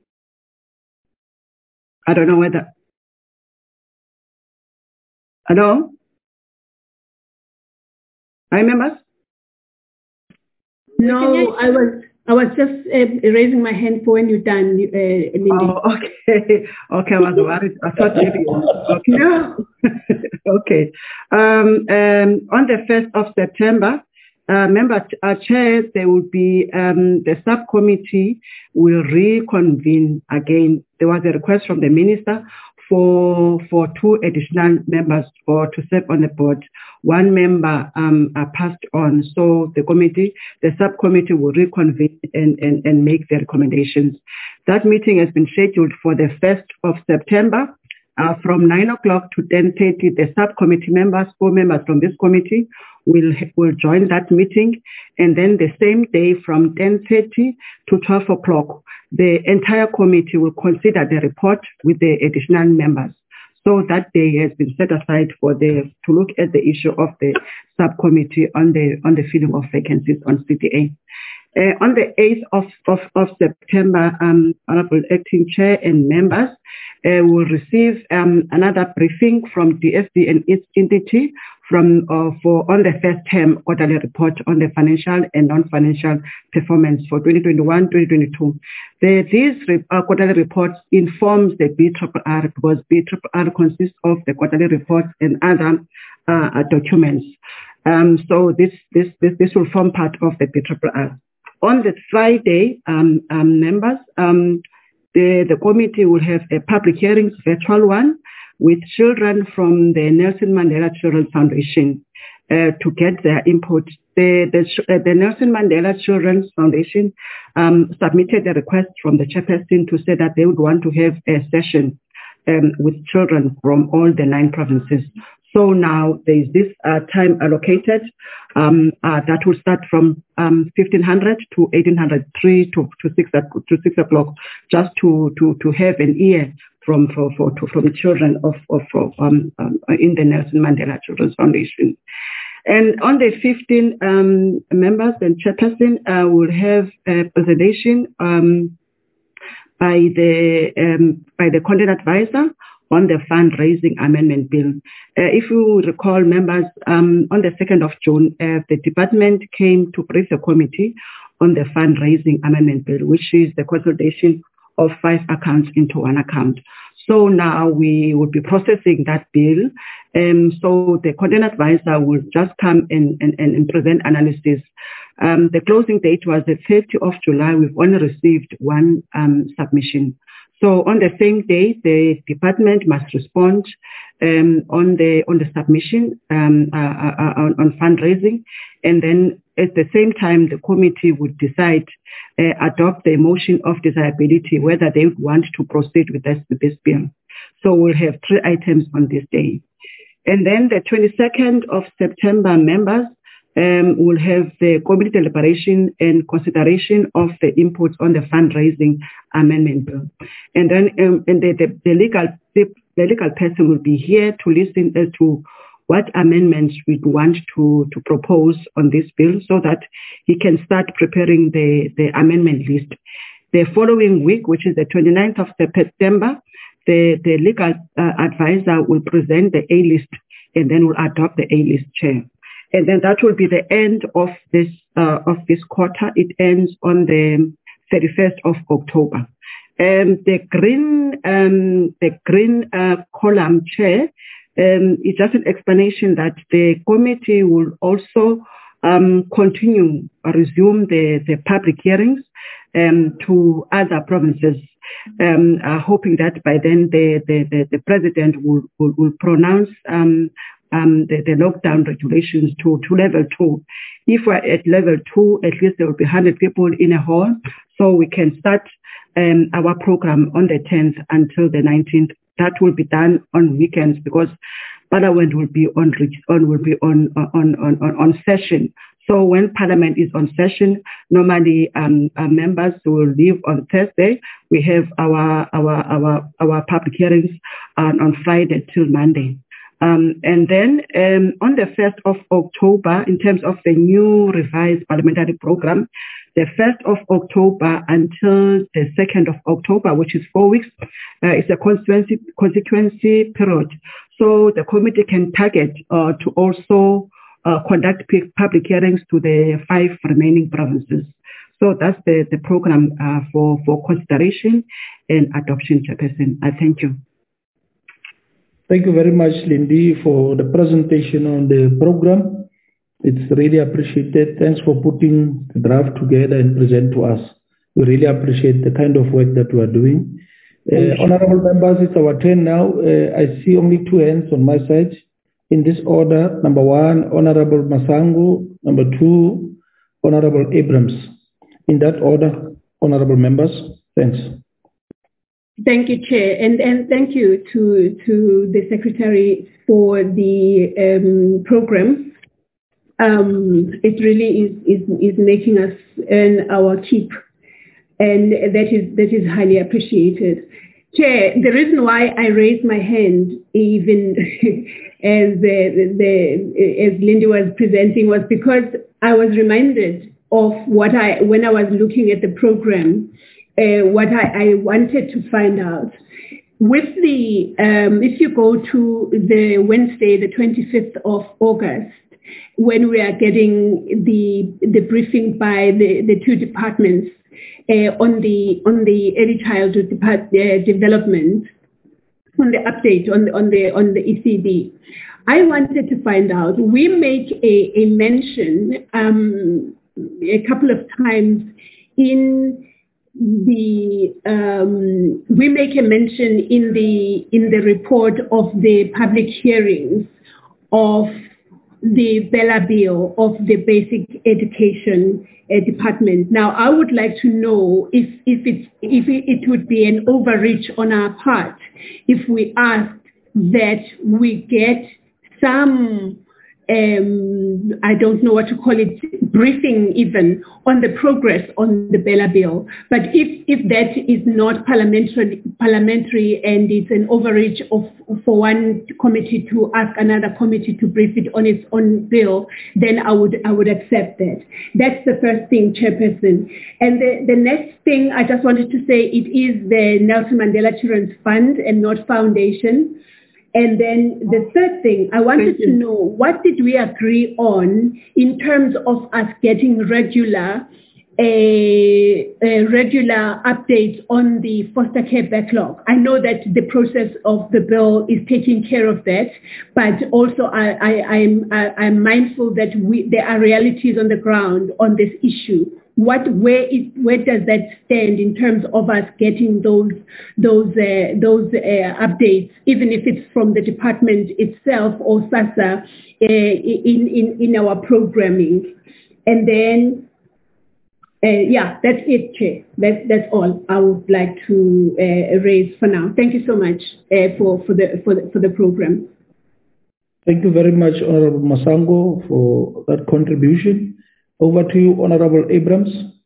I don't know whether. Hello? Hi, members? No, I was I was just uh, raising my hand for when you're done, uh, Lindy. Oh, okay. Okay, I was worried. I thought maybe. Okay. No. Okay. Um, um, on the first of September, uh, member uh, chair, there will be um, the subcommittee will reconvene again. There was a request from the minister for for two additional members or to serve on the board. One member um, uh, passed on, so the committee, the subcommittee will reconvene and, and, and make their recommendations. That meeting has been scheduled for the first of September uh, from nine o'clock to ten thirty. The subcommittee members, four members from this committee, will will join that meeting, and then the same day from ten thirty to twelve o'clock, the entire committee will consider the report with the additional members. So that day has been set aside for the to look at the issue of the subcommittee on the on the filling of vacancies on C D A. Uh, on the eighth of, of, of September, um, Honorable Acting Chair and members uh, will receive um, another briefing from D F D and its entity from uh, for on the first term quarterly report on the financial and non-financial performance for twenty twenty-one twenty twenty-two. The, these re, uh, quarterly reports informs the B R R R because B R R R consists of the quarterly reports and other uh, documents. Um, so this, this this this will form part of the B R R R. On the Friday, um, um, members, um, the, the committee will have a public hearings, virtual one, with children from the Nelson Mandela Children's Foundation uh, to get their input. The, the, uh, the Nelson Mandela Children's Foundation um, submitted a request from the chairperson to say that they would want to have a session um, with children from all the nine provinces. So now there is this uh, time allocated um, uh, that will start from um, fifteen hundred to eighteen hundred, three to, to six to six o'clock, just to, to, to have an ear from for, for to, from children of of um, um, in the Nelson Mandela Children's Foundation. And on the fifteenth, um, members and chairperson uh, will have a presentation um, by the um, by the content advisor on the fundraising amendment bill. Uh, if you recall, members, um, on the second of June, uh, the department came to brief the committee on the fundraising amendment bill, which is the consolidation of five accounts into one account. So now we will be processing that bill. Um, so the content advisor will just come and, and, and present analysis. Um, the closing date was the thirtieth of July. We've only received one um, submission. So on the same day, the department must respond um, on the on the submission um, uh, uh, on, on fundraising, and then at the same time, the committee would decide uh, adopt the motion of desirability whether they would want to proceed with this with this bill. So we'll have three items on this day, and then the twenty-second of September, members Um, will have the committee deliberation and consideration of the inputs on the fundraising amendment bill. And then um, and the, the, the legal the, the legal person will be here to listen as to what amendments we want to, to propose on this bill so that he can start preparing the, the amendment list. The following week, which is the twenty-ninth of September, the, the legal uh, advisor will present the A-list and then will adopt the A-list chair. And then that will be the end of this uh, of this quarter. It ends on the thirty-first of October. Um, the green um, the green uh, column chair um, is just an explanation that the committee will also um, continue or resume the, the public hearings um, to other provinces. Um, uh, hoping that by then the the, the, the president will, will, will pronounce um, Um, the, the lockdown regulations to, to level two. If we're at level two, at least there will be one hundred people in a hall, so we can start um, our program on the tenth until the nineteenth. That will be done on weekends because Parliament will be on on will be on on on on, on session. So when Parliament is on session, normally um, our members will leave on Thursday. We have our our our our public hearings on, on Friday till Monday. Um, and then um, on the first of October, in terms of the new revised parliamentary program, the first of October until the second of October, which is four weeks, uh, is a constituency, constituency period. So the committee can target uh, to also uh, conduct public hearings to the five remaining provinces. So that's the, the program uh, for, for consideration and adoption, Chairperson. I thank you. Thank you very much, Lindy, for the presentation on the program. It's really appreciated. Thanks for putting the draft together and present to us. We really appreciate the kind of work that we are doing. Uh, honorable members, it's our turn now. Uh, I see only two hands on my side. In this order, number one, Honorable Masango. Number two, Honorable Abrams. In that order, honorable members, thanks. Thank you, Chair, and, and thank you to, to the Secretary for the um, program. Um, it really is, is, is making us earn our keep, and that is, that is highly appreciated. Chair, the reason why I raised my hand, even as the, the as Lindy was presenting, was because I was reminded of what I when I was looking at the program, uh, what I, I wanted to find out. With the um, if you go to the Wednesday, the twenty-fifth of August, when we are getting the the briefing by the, the two departments uh, on the on the early childhood depart, uh, development, on the update on the on the on the E C D, I wanted to find out. We make a, a mention um, a couple of times in the um, we make a mention in the in the report of the public hearings of the Bella Bill of the Basic Education uh, Department. Now, I would like to know if if it's if it, it would be an overreach on our part if we ask that we get some um, I don't know what to call it, briefing even on the progress on the Bella Bill. But if, if that is not parliamentary, parliamentary and it's an overreach of for one committee to ask another committee to brief it on its own bill, then I would I would accept that. That's the first thing, Chairperson. And the, the next thing I just wanted to say, it is the Nelson Mandela Children's Fund and not foundation. And then the third thing, I wanted to know, what did we agree on in terms of us getting regular a, a regular updates on the foster care backlog? I know that the process of the bill is taking care of that, but also I, I, I'm, I, I'm mindful that we, there are realities on the ground on this issue. What, where is, where does that stand in terms of us getting those, those, uh, those uh, updates, even if it's from the department itself or SASSA uh, in, in, in our programming? And then, uh, yeah, that's it, Chair. That, that's all I would like to uh, raise for now. Thank you so much uh, for, for, the, for, the, for the program. Thank you very much, Honorable Masango, for that contribution. Over to you, Honorable Abrams.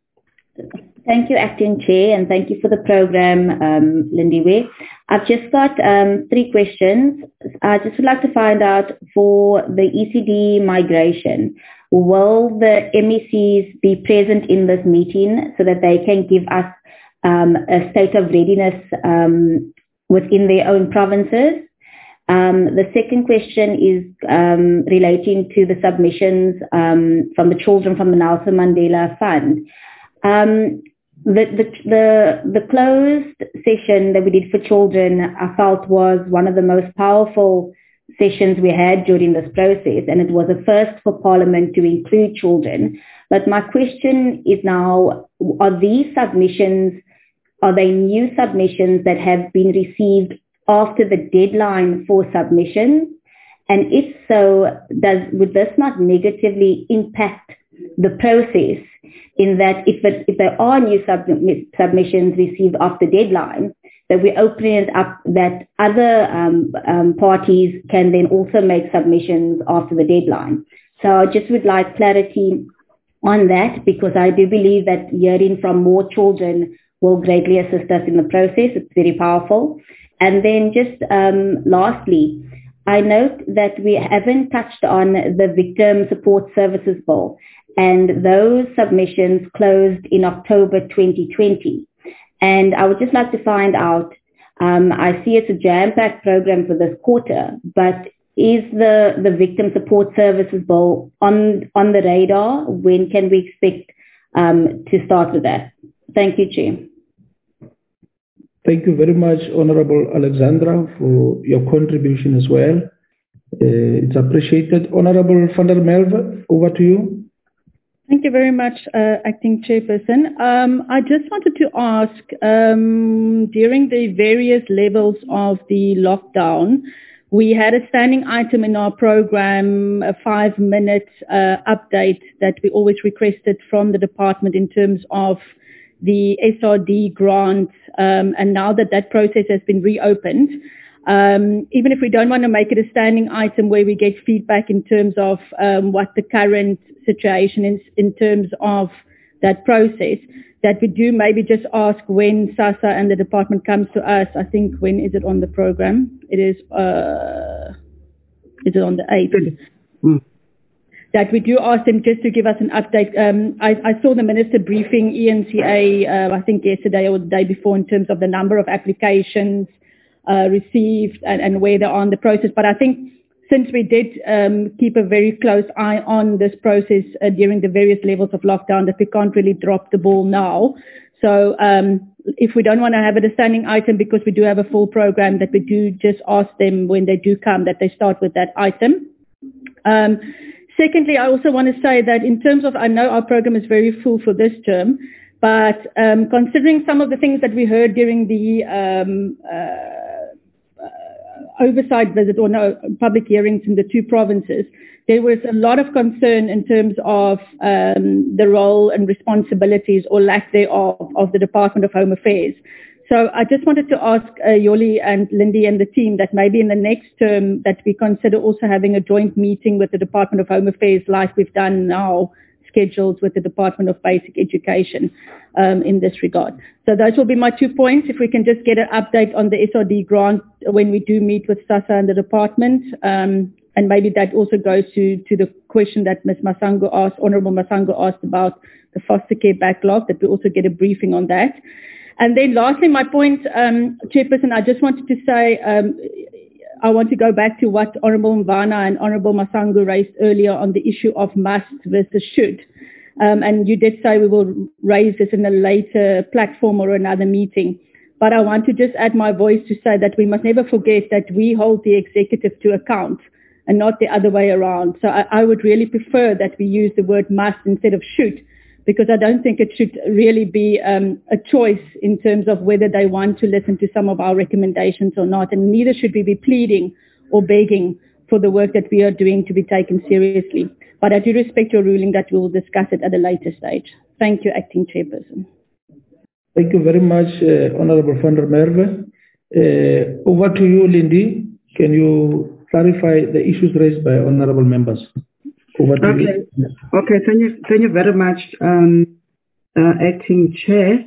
Thank you, Acting Chair, and thank you for the program, um, Lindiwe. I've just got um, three questions. I just would like to find out for the E C D migration, will the M E Cs be present in this meeting so that they can give us um, a state of readiness um, within their own provinces? Um, the second question is um, relating to the submissions um, from the children from the Nelson Mandela Fund. Um, the, the, the, the closed session that we did for children, I felt was one of the most powerful sessions we had during this process, and it was a first for Parliament to include children. But my question is now, are these submissions, are they new submissions that have been received after the deadline for submissions? And if so, does would this not negatively impact the process in that if, it, if there are new sub, submissions received after deadline, that we open it up that other um, um, parties can then also make submissions after the deadline? So I just would like clarity on that, because I do believe that hearing from more children will greatly assist us in the process. It's very powerful. And then just um, lastly, I note that we haven't touched on the Victim Support Services Bill, and those submissions closed in October twenty twenty. And I would just like to find out, um, I see it's a jam-packed program for this quarter, but is the, the Victim Support Services Bill on, on the radar? When can we expect um, to start with that? Thank you, Chair. Thank you very much, Honorable Alexandra, for your contribution as well. Uh, it's appreciated. Honorable van der Merwe, over to you. Thank you very much, uh, Acting Chairperson. Um, I just wanted to ask, um, during the various levels of the lockdown, we had a standing item in our program, a five-minute uh, update that we always requested from the department in terms of the S R D grant, um, and now that that process has been reopened, um, even if we don't want to make it a standing item where we get feedback in terms of um, what the current situation is in terms of that process, that we do maybe just ask when SASSA and the department comes to us. I think, when is it on the program? It is, uh, is it on the eighth? Mm. That we do ask them just to give us an update. Um, I, I saw the minister briefing E N C A, uh, I think yesterday or the day before, in terms of the number of applications uh, received and, and where they are on the process. But I think since we did um, keep a very close eye on this process uh, during the various levels of lockdown, that we can't really drop the ball now. So um, if we don't want to have it a standing item because we do have a full program, that we do just ask them when they do come that they start with that item. Um, Secondly, I also want to say that in terms of, I know our program is very full for this term, but um, considering some of the things that we heard during the um, uh, uh, oversight visit or no public hearings in the two provinces, there was a lot of concern in terms of um, the role and responsibilities or lack thereof of the Department of Home Affairs. So I just wanted to ask uh, Yoli and Lindy and the team that maybe in the next term that we consider also having a joint meeting with the Department of Home Affairs like we've done now, scheduled with the Department of Basic Education um, in this regard. So those will be my two points. If we can just get an update on the S R D grant when we do meet with SASSA and the department. Um, and maybe that also goes to, to the question that Miz Masango asked, Honourable Masango asked about the foster care backlog, that we also get a briefing on that. And then lastly, my point, um, Chairperson, I just wanted to say, um, I want to go back to what Honourable Mvana and Honourable Masango raised earlier on the issue of must versus should. Um, and you did say we will raise this in a later platform or another meeting. But I want to just add my voice to say that we must never forget that we hold the executive to account and not the other way around. So I, I would really prefer that we use the word must instead of should, because I don't think it should really be um, a choice in terms of whether they want to listen to some of our recommendations or not. And neither should we be pleading or begging for the work that we are doing to be taken seriously. But I do respect your ruling that we will discuss it at a later stage. Thank you, Acting Chairperson. Thank you very much, uh, Honourable van der Merwe. Uh, over to you, Lindy. Can you clarify the issues raised by honourable members? Over to Okay. you. Okay. Thank you. Thank you very much, um, uh, Acting Chair.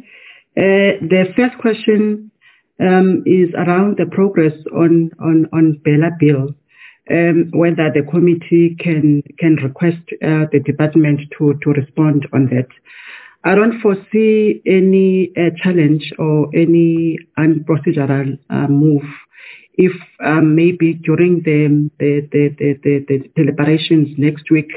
Uh, the first question um, is around the progress on on on Bella Bill. Um, whether the committee can can request uh, the department to to respond on that. I don't foresee any uh, challenge or any unprocedural uh, move if um, maybe during the the, the, the, the the deliberations next week,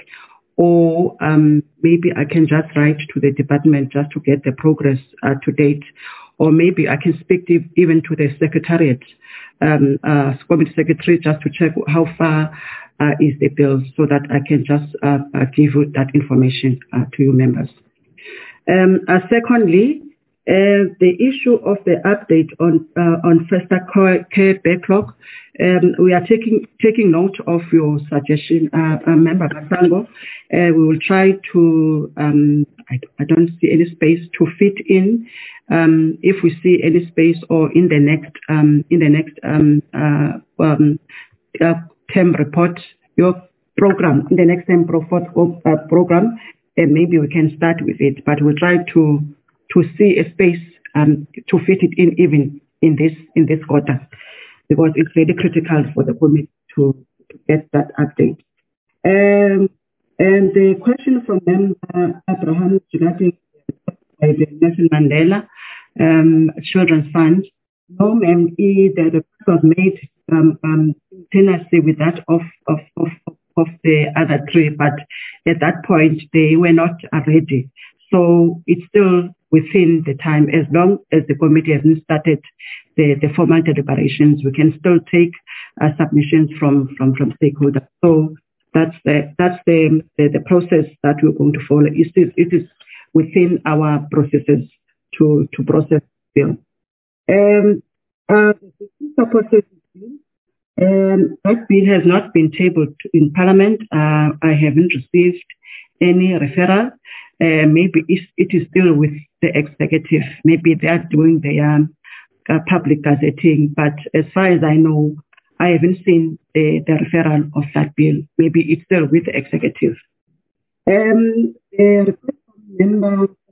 or um, maybe I can just write to the department just to get the progress uh, to date, or maybe I can speak to, even to the secretariat, um, uh, committee secretary, just to check how far uh, is the bill, so that I can just uh, uh, give you that information uh, to you members. Um, uh, secondly, uh, the issue of the update on uh, on foster care backlog, um, we are taking taking note of your suggestion, uh, uh, Member Masango. Uh, we will try to. Um, I, I don't see any space to fit in. Um, if we see any space, or in the next um, in the next um, uh, um, uh, term report, your program in the next term pro- uh, program. And maybe we can start with it, but we'll try to to see a space um, to fit it in even in this in this quarter, because it's very critical for the committee to, to get that update. Um, and the question from Member Abraham regarding the Nelson Mandela um, Children's Fund, no, ma'am, the request was made um, um, simultaneously with that of of of. of the other three, but at that point they were not ready. So it's still within the time. As long as the committee hasn't started the, the formal deliberations, we can still take uh, submissions from, from, from stakeholders. So that's the that's the, the, the process that we're going to follow. It is, it is within our processes to, to process the bill. Um, uh, the process Um, that bill has not been tabled in Parliament. Uh, I haven't received any referral. Uh, maybe it, it is still with the executive. Maybe they are doing their uh, public gazetting. But as far as I know, I haven't seen the, the referral of that bill. Maybe it's still with the executive. Um, the request from Member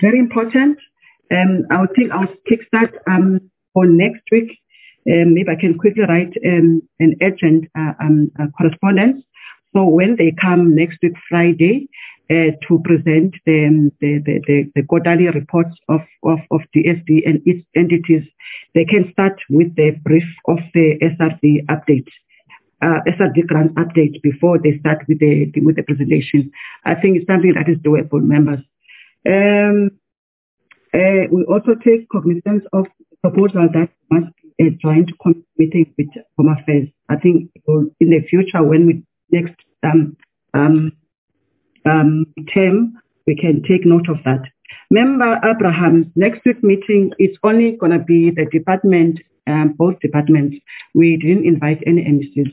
very important. Um, I would think I'll kickstart um, for next week. Um, maybe I can quickly write um, an urgent uh, um, uh, correspondence. So when they come next week, Friday, uh, to present the, the, the, the, the quarterly reports of, of, of D S D and its entities, they can start with the brief of the S R D update. Uh, S R D grant update before they start with the with the presentation. I think it's something that is doable, members. Um, uh, we also take cognizance of the proposal that must be a joint meeting with Home Affairs. I think in the future, when we next um, um, um, term, we can take note of that. Member Abraham, next week meeting, it's only going to be the department, um, both departments. We didn't invite any M Cs.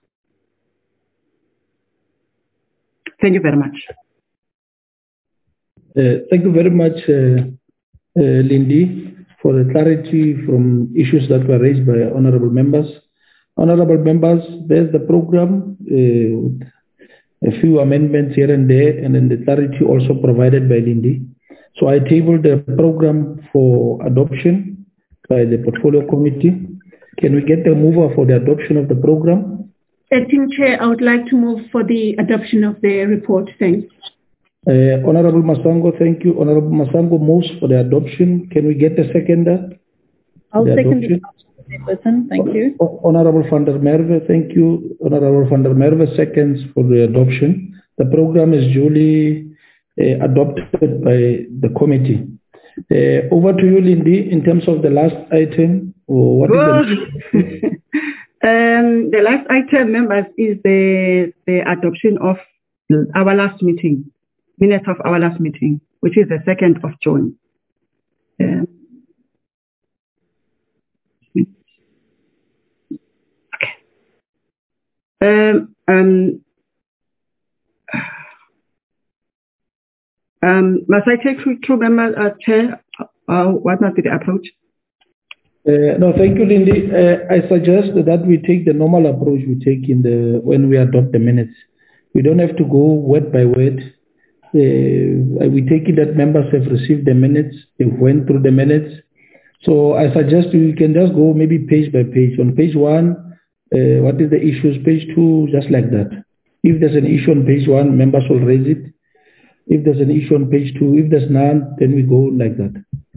Thank you very much. Uh, thank you very much, uh, uh, Lindy, for the clarity from issues that were raised by honorable members. Honorable members, there's the program, uh, a few amendments here and there, and then the clarity also provided by Lindy. So I tabled the program for adoption by the portfolio committee. Can we get the mover for the adoption of the program? Acting Chair, I would like to move for the adoption of the report. Thanks. Uh, Honorable Masango, thank you. Honorable Masango moves for the adoption. Can we get the seconder? I'll the second adoption? the person. Thank you. O- Honorable van der Merwe, thank you. Honorable van der Merwe seconds for the adoption. The program is duly uh, adopted by the committee. Uh, over to you, Lindy, in terms of the last item. Or what well, is the um, the last item, members, is the, the adoption of our last meeting, minutes of our last meeting, which is the second of June. Um, okay. Um, um, um, must I take through, through members, uh, Chair, uh, what must be the approach? Uh, no, thank you, Lindy. Uh, I suggest that we take the normal approach we take in the when we adopt the minutes. We don't have to go word by word. Uh, we take it that members have received the minutes, they went through the minutes. So I suggest we can just go maybe page by page. On page one, uh, what is the issues? Page two, just like that. If there's an issue on page one, members will raise it. If there's an issue on page two, if there's none, then we go like that.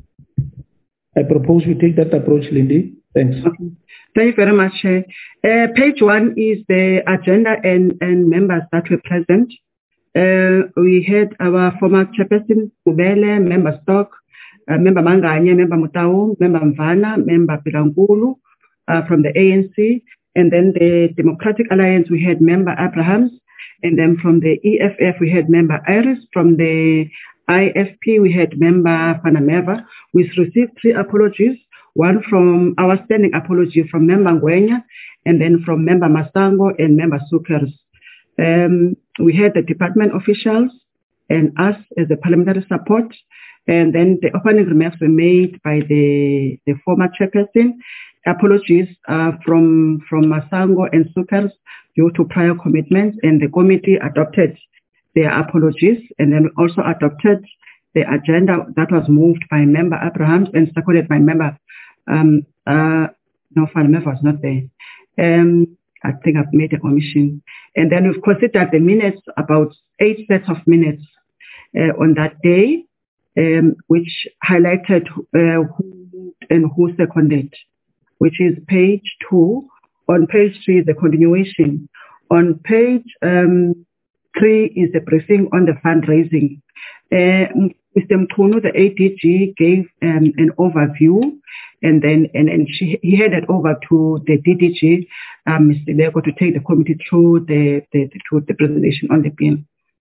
I propose we take that approach, Lindy. Thanks. Okay. Thank you very much. Uh, page one is the agenda and, and members that were present. Uh, we had our former chairperson, Ubele, member Stock, uh, member Manganye, member Mutau, member Mvana, member Pilangulu uh, from the A N C. And then the Democratic Alliance, we had member Abrahams. And then from the E F F, we had member Iris. From the I F P, we had member Panameva. We received three apologies, one from our standing apology from member Ngwenya, and then from member Masango and member Sukers. Um, we had the department officials and us as the parliamentary support, and then the opening remarks were made by the, the former chairperson. Apologies uh, from, from Masango and Sukers due to prior commitments, and the committee adopted their apologies, and then also adopted the agenda that was moved by member Abrahams and seconded by member, um, uh, no, Falmeva was not there. Um, I think I've made a omission. And then we've considered the minutes, about eight sets of minutes uh, on that day, um, which highlighted uh, who moved and who seconded, which is page two. On page three is the continuation. On page um, three is the briefing on the fundraising. Uh, Mister Mkunu, the A D G, gave um, an overview, and then and, and she, he handed over to the D D G, um, Mister Lego, to take the committee through the, the, the, through the presentation on the bill.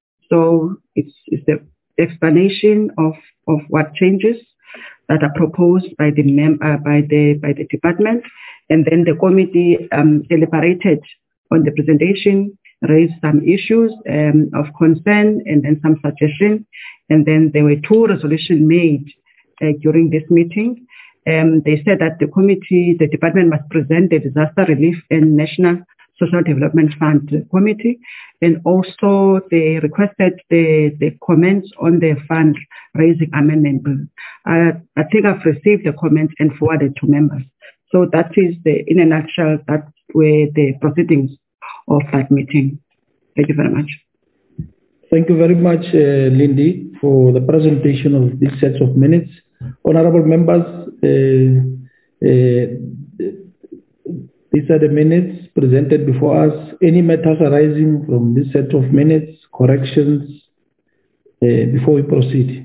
So it's, it's the explanation of, of what changes that are proposed by the mem- uh, by the by the department, and then the committee um, deliberated on the presentation, raised some issues um, of concern, and then some suggestions, and then there were two resolutions made uh, during this meeting. Um, they said that the committee, the department must present the disaster relief and national Social Development Fund Committee, and also they requested the, the comments on the fundraising amendment bill. I, I think I've received the comments and forwarded to members. So that is the, in a nutshell, that were the proceedings of that meeting. Thank you very much. Thank you very much, uh, Lindy, for the presentation of these sets of minutes. Honorable members, uh, uh, these are the minutes presented before us. Any matters arising from this set of minutes, corrections, uh, before we proceed?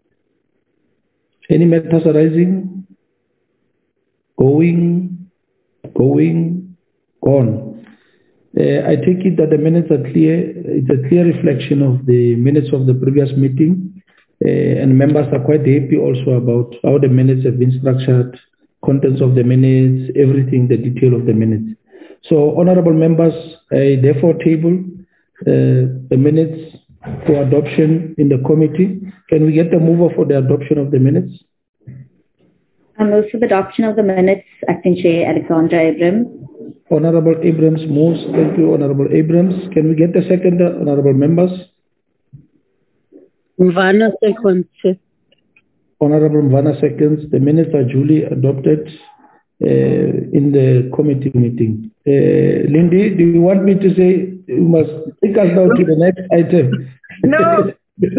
Any matters arising? Going, going, gone. Uh, I take it that the minutes are clear. It's a clear reflection of the minutes of the previous meeting, uh, and members are quite happy also about how the minutes have been structured, contents of the minutes, everything, the detail of the minutes. So, honorable members, I therefore table uh, the minutes for adoption in the committee. Can we get the mover for the adoption of the minutes? I move for the adoption of the minutes, Acting Chair Alexandra Abrams. Honorable Abrams moves. Thank you, Honorable Abrams. Can we get the seconder, honorable members? Mvana seconds. Honorable Mvana seconds. The minutes are duly adopted uh, in the committee meeting. Uh, Lindy, do you want me to say you must take us down to the next item? No.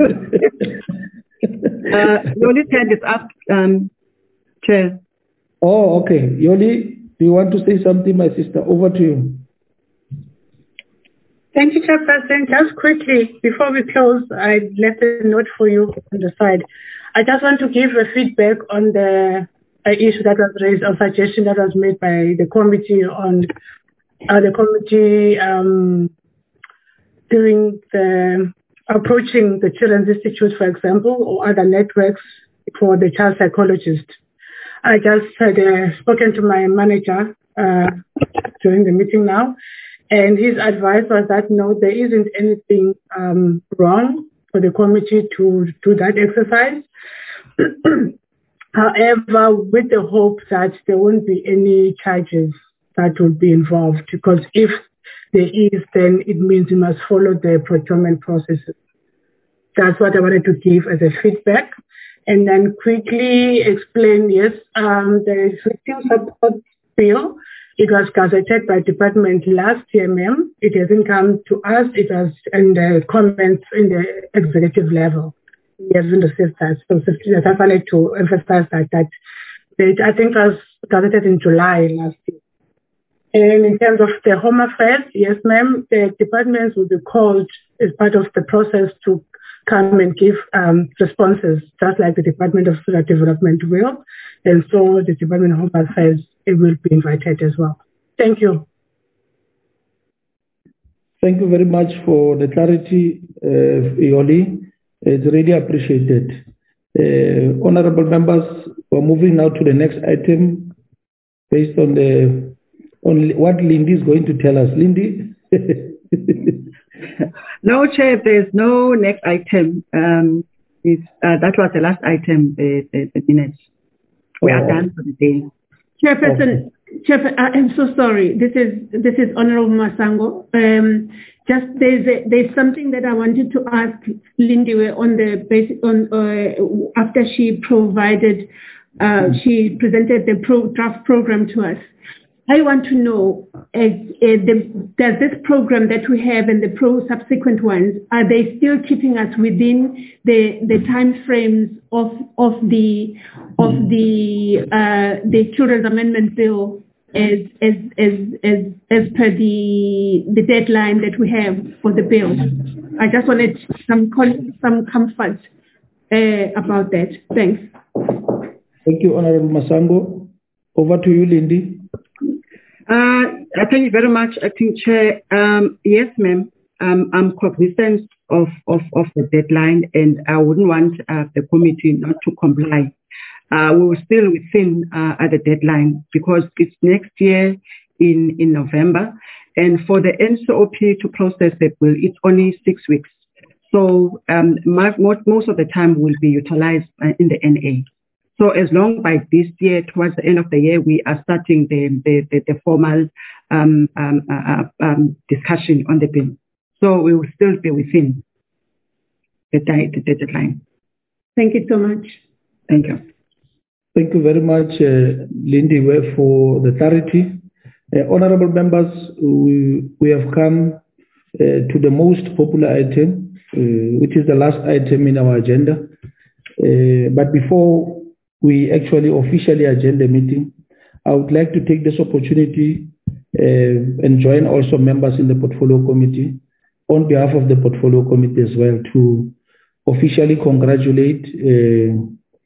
uh, Yoli hand is up, um, Chair. Oh, okay. Yoli, do you want to say something, my sister? Over to you. Thank you, Chairperson. Just quickly, before we close, I left a note for you on the side. I just want to give a feedback on the uh, issue that was raised, or suggestion that was made by the committee on uh, the committee um, doing the approaching the Children's Institute, for example, or other networks for the child psychologist. I just had uh, spoken to my manager uh, during the meeting now, and his advice was that no, there isn't anything um, wrong for the committee to do that exercise. However, with the hope that there won't be any charges that will be involved, because if there is, then it means you must follow the procurement processes. That's what I wanted to give as a feedback. And then quickly explain, yes, um, the victim support bill, it was gazetted by department last year, ma'am. It hasn't come to us. It was in the comments in the executive level. We haven't received that. So I just wanted to emphasize that, that it, I think it was gazetted in July last year. And in terms of the Home Affairs, yes, ma'am, the departments will be called as part of the process to come and give um, responses, just like the Department of Social Development will. And so the Department of Home Affairs, it will be invited as well. Thank you. Thank you very much for the clarity, uh, Yoli. It's really appreciated. Uh, honorable members, we're moving now to the next item based on the on what Lindy is going to tell us. Lindy? No, Chair, there's no next item. Um, it's, uh, that was the last item, the, the, the minutes. We oh. are done for the day. Chairperson, oh. Chairperson, I'm so sorry. This is this is Honorable Masango. Um, just there's a, there's something that I wanted to ask Lindy on the basic on uh, after she provided uh, mm-hmm. she presented the pro, draft program to us. I want to know, uh, uh, the, does this program that we have and the pro subsequent ones, are they still keeping us within the the time frames of of the of the uh, the Children's Amendment Bill as as as as as per the the deadline that we have for the bill? I just wanted some some comfort uh, about that. Thanks. Thank you, Honorable Masango. Over to you, Lindy. Uh, thank you very much, Acting Chair. Um, yes, ma'am. Um, I'm cognizant of, of, of the deadline, and I wouldn't want uh, the committee not to comply. Uh, we were still within uh, at the deadline because it's next year in, in November. And for the N C O P to process the bill, it's only six weeks. So um, my, most, most of the time will be utilized uh, in the N A. So as long by this year, towards the end of the year, we are starting the, the, the, the formal um, um, uh, um, discussion on the bill. So we will still be within the, the, the deadline. Thank you so much. Thank you. Thank you very much, uh, Lindy, for the clarity. Uh, honorable members, we, we have come uh, to the most popular item, uh, which is the last item in our agenda. Uh, but before we actually officially adjourn the meeting, I would like to take this opportunity uh, and join also members in the portfolio committee on behalf of the portfolio committee as well to officially congratulate uh,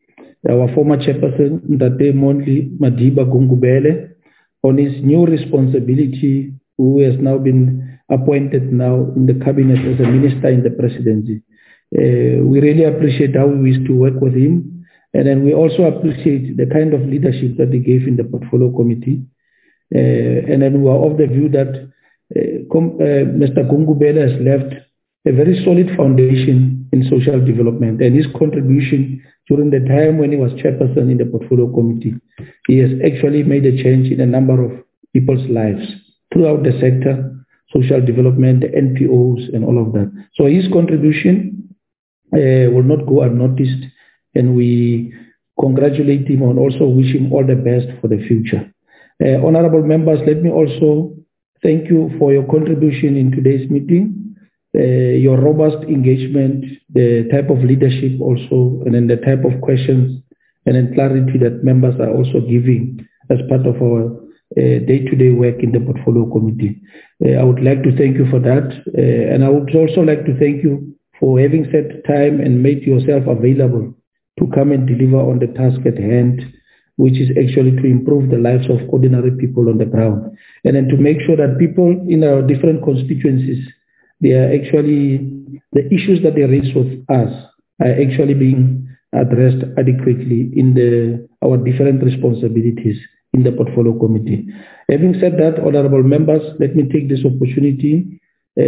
our former chairperson, Ndate Mondli Madiba Gungubele, on his new responsibility, who has now been appointed now in the cabinet as a minister in the presidency. Uh, we really appreciate how we used to work with him. And then we also appreciate the kind of leadership that he gave in the portfolio committee. Uh, and then we are of the view that uh, com- uh, Mister Gungubele has left a very solid foundation in social development, and his contribution during the time when he was chairperson in the portfolio committee, he has actually made a change in a number of people's lives throughout the sector, social development, the N P Os, and all of that. So his contribution uh, will not go unnoticed, and we congratulate him and also wish him all the best for the future. Uh, honorable members, let me also thank you for your contribution in today's meeting. Uh, your robust engagement, the type of leadership also, and then the type of questions and then clarity that members are also giving as part of our uh, day-to-day work in the portfolio committee. Uh, I would like to thank you for that. Uh, and I would also like to thank you for having set time and made yourself available to come and deliver on the task at hand, which is actually to improve the lives of ordinary people on the ground. And then to make sure that people in our different constituencies, they are actually, the issues that they raise with us are actually being addressed adequately in the our different responsibilities in the portfolio committee. Having said that, honorable members, let me take this opportunity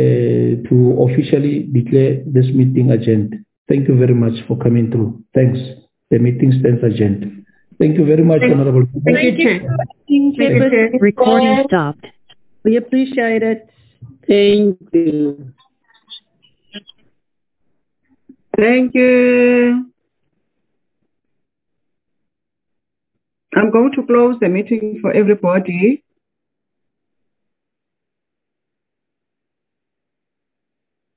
uh, to officially declare this meeting adjourned. Thank you very much for coming through. Thanks. The meeting stands adjourned. Thank you very much, Thank honorable Thank members. you, Chair. Thank you. Recording stopped. We appreciate it. Thank you. Thank you. I'm going to close the meeting for everybody.